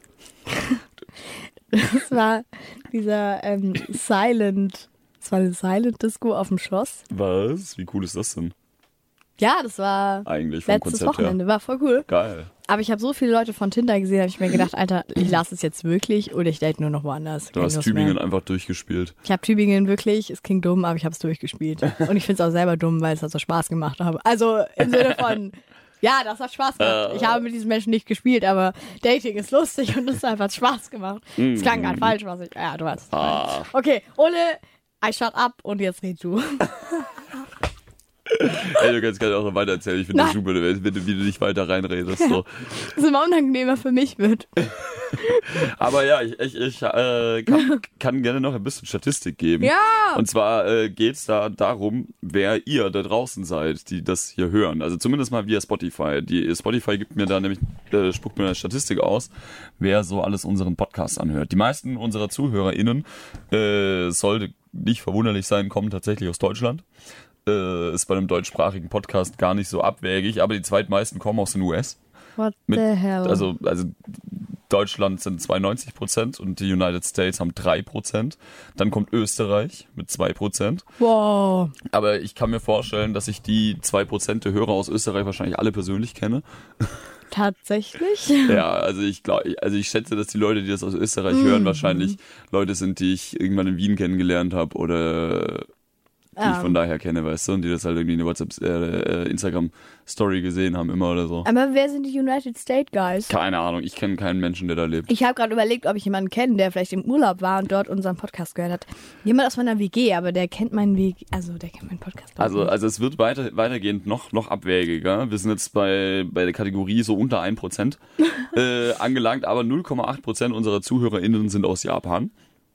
[SPEAKER 2] das war dieser Silent Disco auf dem Schloss.
[SPEAKER 1] Was? Wie cool ist das denn?
[SPEAKER 2] Ja, das war
[SPEAKER 1] Eigentlich vom
[SPEAKER 2] letztes
[SPEAKER 1] Konzept
[SPEAKER 2] Wochenende,
[SPEAKER 1] her.
[SPEAKER 2] war voll cool.
[SPEAKER 1] Geil.
[SPEAKER 2] Aber ich habe so viele Leute von Tinder gesehen, habe ich mir gedacht, Alter, ich lasse es jetzt wirklich oder ich date nur noch woanders.
[SPEAKER 1] Du
[SPEAKER 2] Keine
[SPEAKER 1] hast
[SPEAKER 2] Lust
[SPEAKER 1] Tübingen
[SPEAKER 2] mehr.
[SPEAKER 1] einfach durchgespielt.
[SPEAKER 2] Ich habe Tübingen wirklich, es klingt dumm, aber ich habe es durchgespielt. Und ich finde es auch selber dumm, weil es hat so Spaß gemacht. Also im Sinne von, ja, das hat Spaß gemacht. Ich habe mit diesen Menschen nicht gespielt, aber Dating ist lustig und es hat einfach Spaß gemacht. Es klang gerade falsch, was ich, ja, du weißt. Okay, Ole, I shut up und jetzt red du.
[SPEAKER 1] Ey, du kannst gerne auch noch weiter erzählen. Ich finde das
[SPEAKER 2] Nein.
[SPEAKER 1] super, wenn du nicht weiter reinredest. So.
[SPEAKER 2] Das immer unangenehmer für mich wird.
[SPEAKER 1] Aber ja, ich kann gerne noch ein bisschen Statistik geben.
[SPEAKER 2] Ja.
[SPEAKER 1] Und zwar geht's da darum, wer ihr da draußen seid, die das hier hören. Also zumindest mal via Spotify. Spotify gibt mir da nämlich, spuckt mir eine Statistik aus, wer so alles unseren Podcast anhört. Die meisten unserer ZuhörerInnen, sollte nicht verwunderlich sein, kommen tatsächlich aus Deutschland. Ist bei einem deutschsprachigen Podcast gar nicht so abwegig, aber die zweitmeisten kommen aus den US.
[SPEAKER 2] What the hell?
[SPEAKER 1] Also Deutschland sind 92% und die United States haben 3%. Dann kommt Österreich mit 2%.
[SPEAKER 2] Wow.
[SPEAKER 1] Aber ich kann mir vorstellen, dass ich die 2% der Hörer aus Österreich wahrscheinlich alle persönlich kenne.
[SPEAKER 2] Tatsächlich?
[SPEAKER 1] Ja, also ich schätze, dass die Leute, die das aus Österreich hören, wahrscheinlich Leute sind, die ich irgendwann in Wien kennengelernt habe oder die ich von daher kenne, weißt du, und die das halt irgendwie in der Instagram-Story gesehen haben immer oder so.
[SPEAKER 2] Aber wer sind die United States Guys?
[SPEAKER 1] Keine Ahnung, ich kenne keinen Menschen, der da lebt.
[SPEAKER 2] Ich habe gerade überlegt, ob ich jemanden kenne, der vielleicht im Urlaub war und dort unseren Podcast gehört hat. Jemand aus meiner WG, aber der kennt meinen WG, also der kennt meinen Podcast.
[SPEAKER 1] Also es wird weitergehend noch abwägiger. Wir sind jetzt bei der Kategorie so unter 1% angelangt, aber 0,8% unserer ZuhörerInnen sind aus Japan.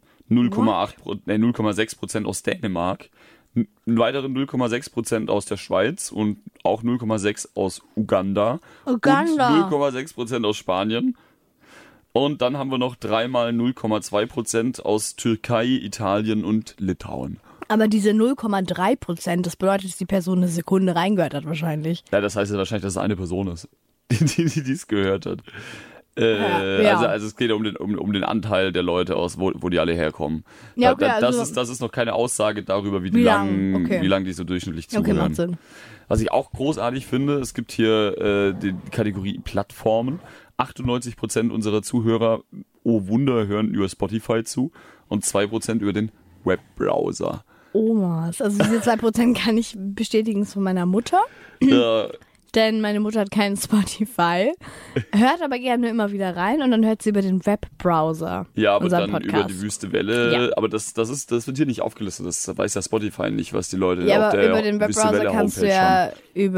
[SPEAKER 1] 0,6% aus Dänemark. Einen weiteren 0,6% aus der Schweiz und auch 0,6% aus Uganda.
[SPEAKER 2] Uganda.
[SPEAKER 1] Und 0,6% aus Spanien. Und dann haben wir noch dreimal 0,2% aus Türkei, Italien und Litauen.
[SPEAKER 2] Aber diese 0,3%, das bedeutet, dass die Person eine Sekunde reingehört hat wahrscheinlich.
[SPEAKER 1] Ja, das heißt ja wahrscheinlich, dass es eine Person ist, die dies gehört hat.
[SPEAKER 2] Ja.
[SPEAKER 1] Also es geht um den Anteil der Leute aus, wo die alle herkommen.
[SPEAKER 2] Ja, okay,
[SPEAKER 1] das ist noch keine Aussage darüber, wie
[SPEAKER 2] lang
[SPEAKER 1] lang die so durchschnittlich
[SPEAKER 2] Okay,
[SPEAKER 1] zuhören.
[SPEAKER 2] macht Sinn.
[SPEAKER 1] Was ich auch großartig finde, es gibt hier die Kategorie Plattformen. 98% unserer Zuhörer, oh Wunder, hören über Spotify zu und 2% über den Webbrowser.
[SPEAKER 2] Omas. Also diese 2% kann ich bestätigen von meiner Mutter.
[SPEAKER 1] Ja,
[SPEAKER 2] Denn meine Mutter hat keinen Spotify, hört aber gerne immer wieder rein und dann hört sie über den Webbrowser
[SPEAKER 1] ja, aber
[SPEAKER 2] unseren
[SPEAKER 1] dann
[SPEAKER 2] Podcast.
[SPEAKER 1] über die Wüste Welle.
[SPEAKER 2] Ja.
[SPEAKER 1] Aber das wird hier nicht aufgelistet. Das weiß ja Spotify nicht, was die Leute
[SPEAKER 2] Ja,
[SPEAKER 1] auf
[SPEAKER 2] aber
[SPEAKER 1] der
[SPEAKER 2] über den
[SPEAKER 1] Wüste
[SPEAKER 2] Webbrowser
[SPEAKER 1] Welle
[SPEAKER 2] kannst du
[SPEAKER 1] Homepage
[SPEAKER 2] ja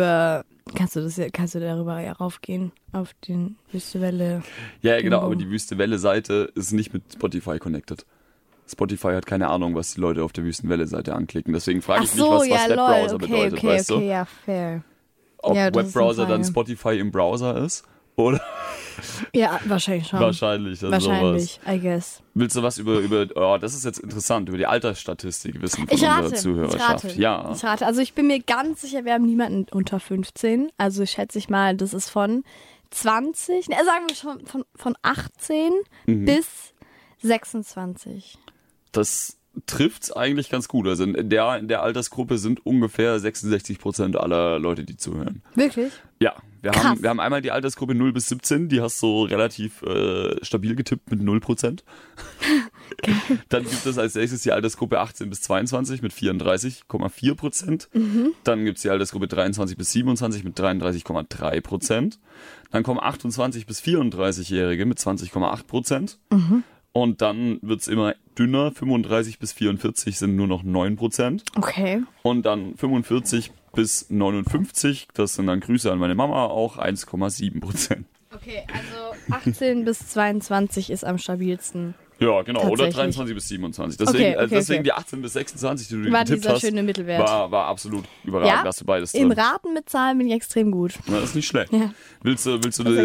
[SPEAKER 2] kannst du darüber ja raufgehen auf den Wüste Welle.
[SPEAKER 1] Ja, genau, aber die Wüste Welle Seite ist nicht mit Spotify connected. Spotify hat keine Ahnung, was die Leute auf der Wüsten Welle Seite anklicken. Deswegen frage ich mich, was Webbrowser bedeutet, weißt du?
[SPEAKER 2] Ja, fair.
[SPEAKER 1] Ob
[SPEAKER 2] Ja, das ist
[SPEAKER 1] Webbrowser
[SPEAKER 2] eine
[SPEAKER 1] dann
[SPEAKER 2] Frage.
[SPEAKER 1] Spotify im Browser ist? Oder?
[SPEAKER 2] Ja, wahrscheinlich schon.
[SPEAKER 1] Wahrscheinlich. Das
[SPEAKER 2] Wahrscheinlich, I guess.
[SPEAKER 1] Willst du was über das ist jetzt interessant, über die Altersstatistik wissen von
[SPEAKER 2] Ich
[SPEAKER 1] unserer
[SPEAKER 2] rate.
[SPEAKER 1] Zuhörerschaft? Ja.
[SPEAKER 2] Ich rate. Also ich bin mir ganz sicher, wir haben niemanden unter 15. Also schätze ich mal, das ist von 20, sagen wir schon von 18 bis 26.
[SPEAKER 1] Das trifft's eigentlich ganz gut. Also in der Altersgruppe sind ungefähr 66% aller Leute, die zuhören.
[SPEAKER 2] Wirklich?
[SPEAKER 1] Ja, wir
[SPEAKER 2] Krass.
[SPEAKER 1] haben einmal die Altersgruppe 0 bis 17, die hast du relativ stabil getippt mit 0%. Dann gibt es als nächstes die Altersgruppe 18 bis 22 mit 34,4%. Dann gibt es die Altersgruppe 23 bis 27 mit 33,3%. Dann kommen 28 bis 34-Jährige mit 20,8%. Und dann wird's immer dünner, 35 bis 44 sind nur noch 9%.
[SPEAKER 2] Okay.
[SPEAKER 1] Und dann 45 bis 59, das sind dann Grüße an meine Mama, auch 1,7%.
[SPEAKER 2] Okay, also 18 bis 22 ist am stabilsten.
[SPEAKER 1] Ja, genau. Oder
[SPEAKER 2] Tatsächlich.
[SPEAKER 1] 23 bis 27. Deswegen,
[SPEAKER 2] Okay,
[SPEAKER 1] deswegen
[SPEAKER 2] okay.
[SPEAKER 1] die 18 bis 26, die du
[SPEAKER 2] War
[SPEAKER 1] getippt
[SPEAKER 2] dieser
[SPEAKER 1] hast,
[SPEAKER 2] schöne Mittelwert.
[SPEAKER 1] war absolut überragend.
[SPEAKER 2] Ja,
[SPEAKER 1] Hast du beides
[SPEAKER 2] Im
[SPEAKER 1] drin.
[SPEAKER 2] Raten mit Zahlen bin ich extrem gut.
[SPEAKER 1] Das ist nicht schlecht.
[SPEAKER 2] Ja.
[SPEAKER 1] Willst du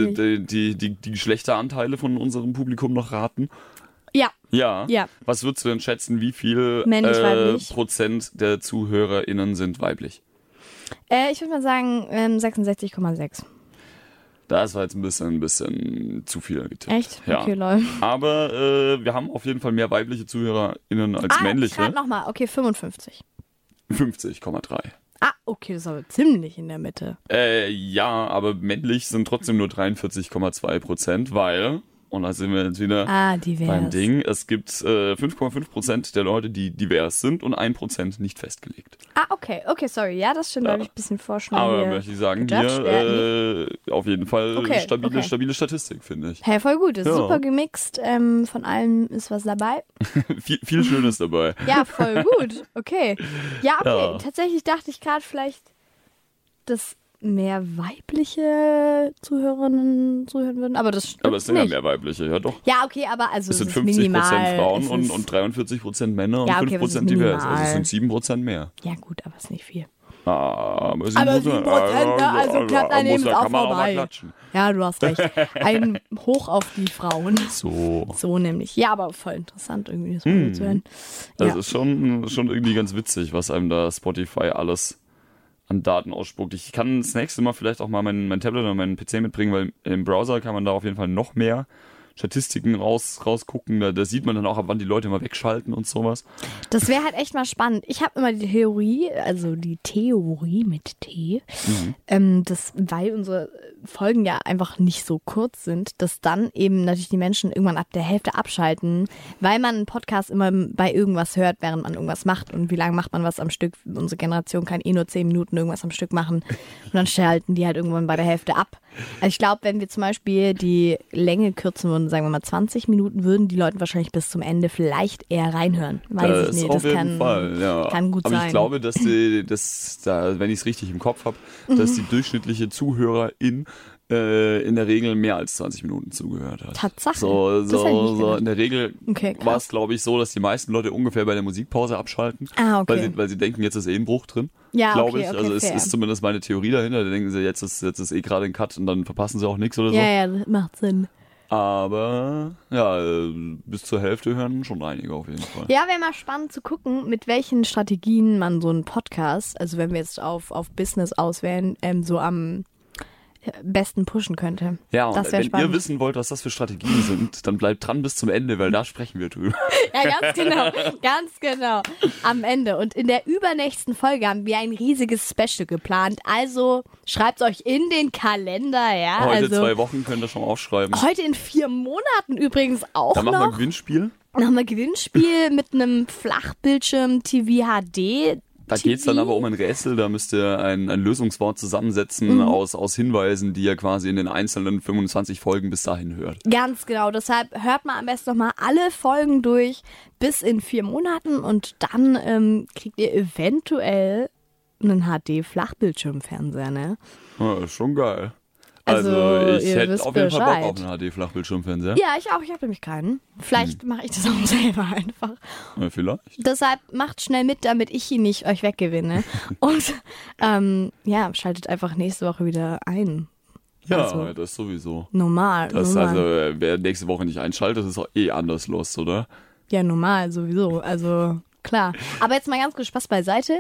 [SPEAKER 1] die Geschlechteranteile von unserem Publikum noch raten?
[SPEAKER 2] Ja,
[SPEAKER 1] Ja.
[SPEAKER 2] Ja.
[SPEAKER 1] Was würdest du denn schätzen, wie viel
[SPEAKER 2] Männlich, weiblich?
[SPEAKER 1] Prozent der ZuhörerInnen sind weiblich?
[SPEAKER 2] ich würde mal sagen 66,6.
[SPEAKER 1] Das war jetzt ein bisschen zu viel getippt.
[SPEAKER 2] Echt?
[SPEAKER 1] Ja.
[SPEAKER 2] Okay, lol.
[SPEAKER 1] Aber wir haben auf jeden Fall mehr weibliche ZuhörerInnen als
[SPEAKER 2] Ich
[SPEAKER 1] männliche.
[SPEAKER 2] rate nochmal. Okay, 55.
[SPEAKER 1] 50,3.
[SPEAKER 2] Ah, okay, das ist aber ziemlich in der Mitte.
[SPEAKER 1] Ja, aber männlich sind trotzdem nur 43,2%, weil, und da sind wir jetzt wieder
[SPEAKER 2] Divers.
[SPEAKER 1] beim Ding, es gibt 5,5% der Leute, die divers sind und 1% nicht festgelegt.
[SPEAKER 2] Okay, sorry. Ja, das stimmt, da habe ich ein bisschen Vorschlag
[SPEAKER 1] Aber
[SPEAKER 2] hier
[SPEAKER 1] möchte ich sagen,
[SPEAKER 2] gejudged.
[SPEAKER 1] hier auf jeden Fall
[SPEAKER 2] Okay,
[SPEAKER 1] stabile Statistik, finde ich.
[SPEAKER 2] Hey, voll gut, ist
[SPEAKER 1] Ja.
[SPEAKER 2] super gemixt. Von allem ist was dabei.
[SPEAKER 1] Viel Schönes dabei.
[SPEAKER 2] Ja, voll gut. Okay. Ja, okay.
[SPEAKER 1] Ja.
[SPEAKER 2] Tatsächlich dachte ich gerade vielleicht, dass mehr weibliche Zuhörerinnen zuhören würden, aber das stimmt
[SPEAKER 1] Aber es sind ja
[SPEAKER 2] nicht.
[SPEAKER 1] mehr weibliche, ja doch.
[SPEAKER 2] Ja, okay, aber also
[SPEAKER 1] Es sind
[SPEAKER 2] ist
[SPEAKER 1] 50%
[SPEAKER 2] minimal.
[SPEAKER 1] Frauen
[SPEAKER 2] Es ist-
[SPEAKER 1] und 43% Männer
[SPEAKER 2] Ja,
[SPEAKER 1] und
[SPEAKER 2] okay, aber es ist
[SPEAKER 1] 5% divers. Also
[SPEAKER 2] minimal.
[SPEAKER 1] es sind 7% mehr.
[SPEAKER 2] Ja gut, aber es ist nicht viel.
[SPEAKER 1] Aber 7%,
[SPEAKER 2] Aber 7%, ne? Also klappt daneben ist auch
[SPEAKER 1] kann man auch mal
[SPEAKER 2] vorbei.
[SPEAKER 1] klatschen.
[SPEAKER 2] Ja, du hast recht. Ein Hoch auf die Frauen.
[SPEAKER 1] So.
[SPEAKER 2] So nämlich. Ja, aber voll interessant irgendwie das mal zu hören.
[SPEAKER 1] Das
[SPEAKER 2] Ja.
[SPEAKER 1] ist schon irgendwie ganz witzig, was einem da Spotify alles an Daten ausspuckt. Ich kann das nächste Mal vielleicht auch mal mein Tablet oder meinen PC mitbringen, weil im Browser kann man da auf jeden Fall noch mehr Statistiken rausgucken. Da sieht man dann auch, ab wann die Leute mal wegschalten und sowas.
[SPEAKER 2] Das wäre halt echt mal spannend. Ich habe immer die Theorie, also die Theorie mit T, weil unsere Folgen ja einfach nicht so kurz sind, dass dann eben natürlich die Menschen irgendwann ab der Hälfte abschalten, weil man einen Podcast immer bei irgendwas hört, während man irgendwas macht. Und wie lange macht man was am Stück? Unsere Generation kann nur 10 Minuten irgendwas am Stück machen. Und dann schalten die halt irgendwann bei der Hälfte ab. Also ich glaube, wenn wir zum Beispiel die Länge kürzen würden, sagen wir mal 20 Minuten, würden die Leute wahrscheinlich bis zum Ende vielleicht eher reinhören. Weiß ich nicht.
[SPEAKER 1] Auf
[SPEAKER 2] Das
[SPEAKER 1] jeden Fall, ja.
[SPEAKER 2] kann gut
[SPEAKER 1] Aber
[SPEAKER 2] sein.
[SPEAKER 1] ich glaube, dass wenn ich es richtig im Kopf habe, dass die durchschnittliche Zuhörerin in der Regel mehr als 20 Minuten zugehört hat.
[SPEAKER 2] Tatsache.
[SPEAKER 1] So,
[SPEAKER 2] Das hätte ich nicht
[SPEAKER 1] so
[SPEAKER 2] gedacht.
[SPEAKER 1] in der Regel
[SPEAKER 2] Okay, krass.
[SPEAKER 1] war es, glaube ich, so, dass die meisten Leute ungefähr bei der Musikpause abschalten.
[SPEAKER 2] Okay.
[SPEAKER 1] Weil sie denken, jetzt ist ein Bruch drin.
[SPEAKER 2] Ja,
[SPEAKER 1] glaube
[SPEAKER 2] okay,
[SPEAKER 1] ich.
[SPEAKER 2] okay,
[SPEAKER 1] Also es
[SPEAKER 2] fair.
[SPEAKER 1] ist zumindest meine Theorie dahinter. Da denken sie, jetzt ist gerade ein Cut und dann verpassen sie auch nichts oder so.
[SPEAKER 2] Ja, das macht Sinn.
[SPEAKER 1] Aber ja, bis zur Hälfte hören schon einige auf jeden Fall.
[SPEAKER 2] Ja, wäre mal spannend zu gucken, mit welchen Strategien man so einen Podcast, also wenn wir jetzt auf Business auswählen, so am besten pushen könnte.
[SPEAKER 1] Ja, und
[SPEAKER 2] das wäre
[SPEAKER 1] wenn
[SPEAKER 2] spannend.
[SPEAKER 1] ihr wissen wollt, was das für Strategien sind, dann bleibt dran bis zum Ende, weil da sprechen wir drüber.
[SPEAKER 2] Ja, ganz genau. Am Ende. Und in der übernächsten Folge haben wir ein riesiges Special geplant. Also schreibt euch in den Kalender, ja.
[SPEAKER 1] Heute
[SPEAKER 2] also
[SPEAKER 1] 2 Wochen könnt ihr schon aufschreiben.
[SPEAKER 2] heute in 4 Monaten übrigens auch
[SPEAKER 1] Dann machen wir ein
[SPEAKER 2] noch.
[SPEAKER 1] Gewinnspiel.
[SPEAKER 2] Dann haben wir Gewinnspiel mit einem Flachbildschirm TV HD.
[SPEAKER 1] Da geht's dann aber um ein Rätsel, da müsst ihr ein Lösungswort zusammensetzen aus Hinweisen, die ihr quasi in den einzelnen 25 Folgen bis dahin hört.
[SPEAKER 2] Ganz genau. Deshalb hört mal am besten nochmal alle Folgen durch bis in 4 Monaten und dann kriegt ihr eventuell einen HD-Flachbildschirmfernseher, ne?
[SPEAKER 1] Ja, ist schon geil.
[SPEAKER 2] Also,
[SPEAKER 1] ich
[SPEAKER 2] ihr
[SPEAKER 1] hätte
[SPEAKER 2] wisst
[SPEAKER 1] auf jeden Fall
[SPEAKER 2] Bescheid.
[SPEAKER 1] Bock auf einen HD-Flachbildschirmfernseher.
[SPEAKER 2] Ja, ich auch. Ich habe nämlich keinen. Vielleicht mache ich das auch selber einfach.
[SPEAKER 1] Ja, vielleicht.
[SPEAKER 2] Deshalb macht schnell mit, damit ich ihn nicht euch weggewinne. Und schaltet einfach nächste Woche wieder ein.
[SPEAKER 1] Ja,
[SPEAKER 2] Also,
[SPEAKER 1] das sowieso.
[SPEAKER 2] Normal.
[SPEAKER 1] Wer nächste Woche nicht einschaltet, ist auch anders los, oder?
[SPEAKER 2] Ja, normal, sowieso. Also, klar. Aber jetzt mal ganz kurz Spaß beiseite.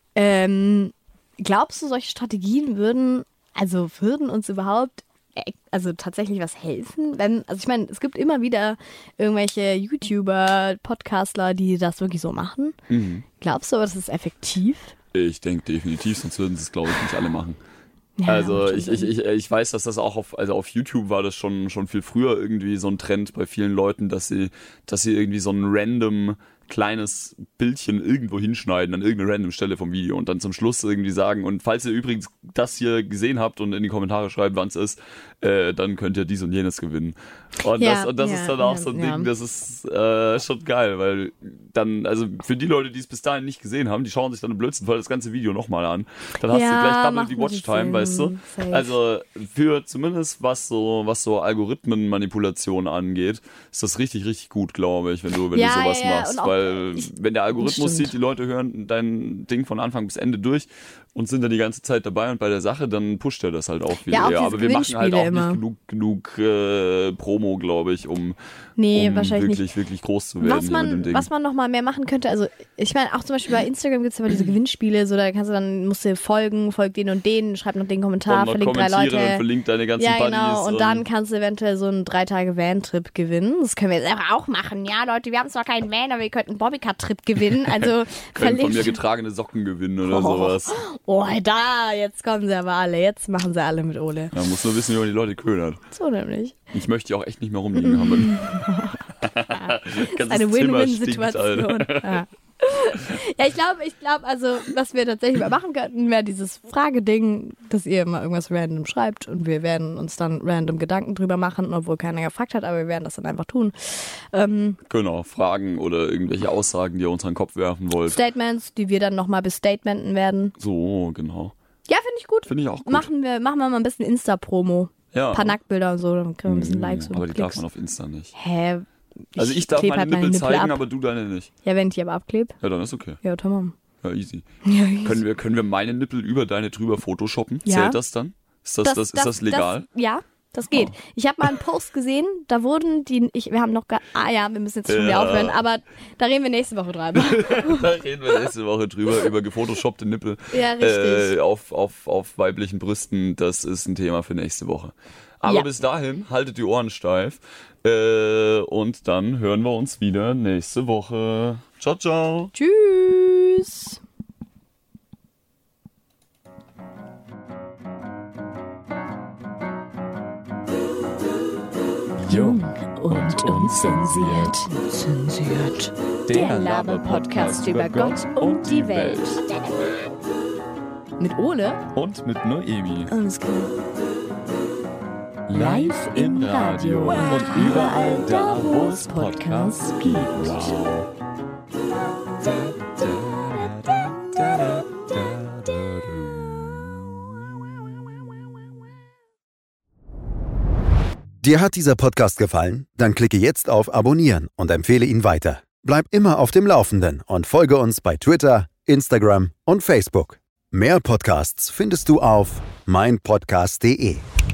[SPEAKER 2] Glaubst du, solche Strategien würden uns überhaupt tatsächlich was helfen? Ich meine, es gibt immer wieder irgendwelche YouTuber, Podcastler, die das wirklich so machen. Glaubst du aber, das ist effektiv?
[SPEAKER 1] Ich denke definitiv, sonst würden sie es, glaube ich, nicht alle machen.
[SPEAKER 2] Ja,
[SPEAKER 1] Also
[SPEAKER 2] stimmt.
[SPEAKER 1] ich weiß, dass das auch auf YouTube war das schon viel früher irgendwie so ein Trend bei vielen Leuten, dass sie irgendwie so ein random kleines Bildchen irgendwo hinschneiden an irgendeine random Stelle vom Video und dann zum Schluss irgendwie sagen, und falls ihr übrigens das hier gesehen habt und in die Kommentare schreibt, wann es ist, dann könnt ihr dies und jenes gewinnen. Und das ist dann auch so ein Ding, das ist schon geil, weil dann, also für die Leute, die es bis dahin nicht gesehen haben, die schauen sich dann im blödsten Fall das ganze Video nochmal an. Dann hast du gleich double die Watchtime, weißt du?
[SPEAKER 2] Safe.
[SPEAKER 1] Also für zumindest was so Algorithmenmanipulation angeht, ist das richtig, richtig gut, glaube ich, wenn du sowas machst.
[SPEAKER 2] und auch,
[SPEAKER 1] Weil wenn der Algorithmus
[SPEAKER 2] stimmt.
[SPEAKER 1] sieht, die Leute hören dein Ding von Anfang bis Ende durch und sind dann die ganze Zeit dabei und bei der Sache, dann pusht er das halt auch viel
[SPEAKER 2] Ja, auch
[SPEAKER 1] eher.
[SPEAKER 2] diese
[SPEAKER 1] Aber wir machen halt auch
[SPEAKER 2] Gewinnspiele
[SPEAKER 1] nicht genug Promo, glaube ich, um
[SPEAKER 2] wahrscheinlich
[SPEAKER 1] wirklich, wirklich groß zu werden hier mit dem Ding.
[SPEAKER 2] Was man noch mal mehr machen könnte, also ich meine, auch zum Beispiel bei Instagram gibt es immer diese Gewinnspiele, so da musst du folgt den und den, schreib noch den Kommentar,
[SPEAKER 1] und noch
[SPEAKER 2] verlinkt 3
[SPEAKER 1] kommentieren
[SPEAKER 2] Leute.
[SPEAKER 1] und verlinkt deine ganzen
[SPEAKER 2] Ja,
[SPEAKER 1] Buddies.
[SPEAKER 2] genau. Und dann kannst du eventuell so einen 3-Tage-Van-Trip gewinnen. Das können wir jetzt einfach auch machen. Ja, Leute, wir haben zwar keinen Van, aber wir könnten einen Bobbycar-Trip gewinnen. Also
[SPEAKER 1] können von mir getragene Socken gewinnen oder sowas.
[SPEAKER 2] Oh, jetzt kommen sie aber alle. Jetzt machen sie alle mit Ole.
[SPEAKER 1] Ja, muss nur wissen, wie man die Leute ködert.
[SPEAKER 2] So nämlich.
[SPEAKER 1] Ich möchte die auch echt nicht mehr rumliegen haben.
[SPEAKER 2] Eine Win-Win-Situation. Ja, ich glaube, also, was wir tatsächlich mal machen könnten, wäre dieses Frageding, dass ihr mal irgendwas random schreibt und wir werden uns dann random Gedanken drüber machen, obwohl keiner gefragt hat, aber wir werden das dann einfach tun.
[SPEAKER 1] Genau, Fragen oder irgendwelche Aussagen, die ihr uns an den Kopf werfen wollt.
[SPEAKER 2] Statements, die wir dann nochmal bestatementen werden.
[SPEAKER 1] So, genau.
[SPEAKER 2] Ja, finde ich gut.
[SPEAKER 1] Finde ich auch gut.
[SPEAKER 2] Machen wir mal ein bisschen Insta-Promo.
[SPEAKER 1] Ja.
[SPEAKER 2] Ein paar Nacktbilder und so, dann kriegen wir ein bisschen Likes und
[SPEAKER 1] Aber die
[SPEAKER 2] Klicks.
[SPEAKER 1] darf man auf Insta nicht.
[SPEAKER 2] Hä?
[SPEAKER 1] Also ich darf
[SPEAKER 2] kleb
[SPEAKER 1] meine
[SPEAKER 2] halt
[SPEAKER 1] Nippel zeigen,
[SPEAKER 2] ab.
[SPEAKER 1] aber du deine nicht.
[SPEAKER 2] Ja, wenn ich die aber abklebe.
[SPEAKER 1] Ja, dann ist okay.
[SPEAKER 2] Ja, tamam.
[SPEAKER 1] Ja, easy.
[SPEAKER 2] Ja, easy.
[SPEAKER 1] Können wir meine Nippel über deine drüber photoshoppen?
[SPEAKER 2] Ja.
[SPEAKER 1] Zählt das dann? Ist das legal?
[SPEAKER 2] Das geht.
[SPEAKER 1] Oh.
[SPEAKER 2] Ich habe mal einen Post gesehen, da wurden wir haben noch wir müssen jetzt schon wieder
[SPEAKER 1] Ja.
[SPEAKER 2] aufhören, aber da reden wir nächste Woche drüber.
[SPEAKER 1] Da reden wir nächste Woche drüber, über gefotoshoppte Nippel
[SPEAKER 2] Ja, richtig.
[SPEAKER 1] auf weiblichen Brüsten. Das ist ein Thema für nächste Woche. Aber
[SPEAKER 2] Ja.
[SPEAKER 1] bis dahin, haltet die Ohren steif. Und dann hören wir uns wieder nächste Woche. Ciao, ciao.
[SPEAKER 2] Tschüss.
[SPEAKER 3] Jung und unzensiert.
[SPEAKER 2] Der Laber-Podcast über Gott und die Welt. Mit Ole?
[SPEAKER 1] Und mit Noemi.
[SPEAKER 2] Alles klar.
[SPEAKER 1] Live im Radio und überall da, wo es Podcasts gibt. Wow.
[SPEAKER 4] Dir hat dieser Podcast gefallen? Dann klicke jetzt auf Abonnieren und empfehle ihn weiter. Bleib immer auf dem Laufenden und folge uns bei Twitter, Instagram und Facebook. Mehr Podcasts findest du auf meinpodcast.de.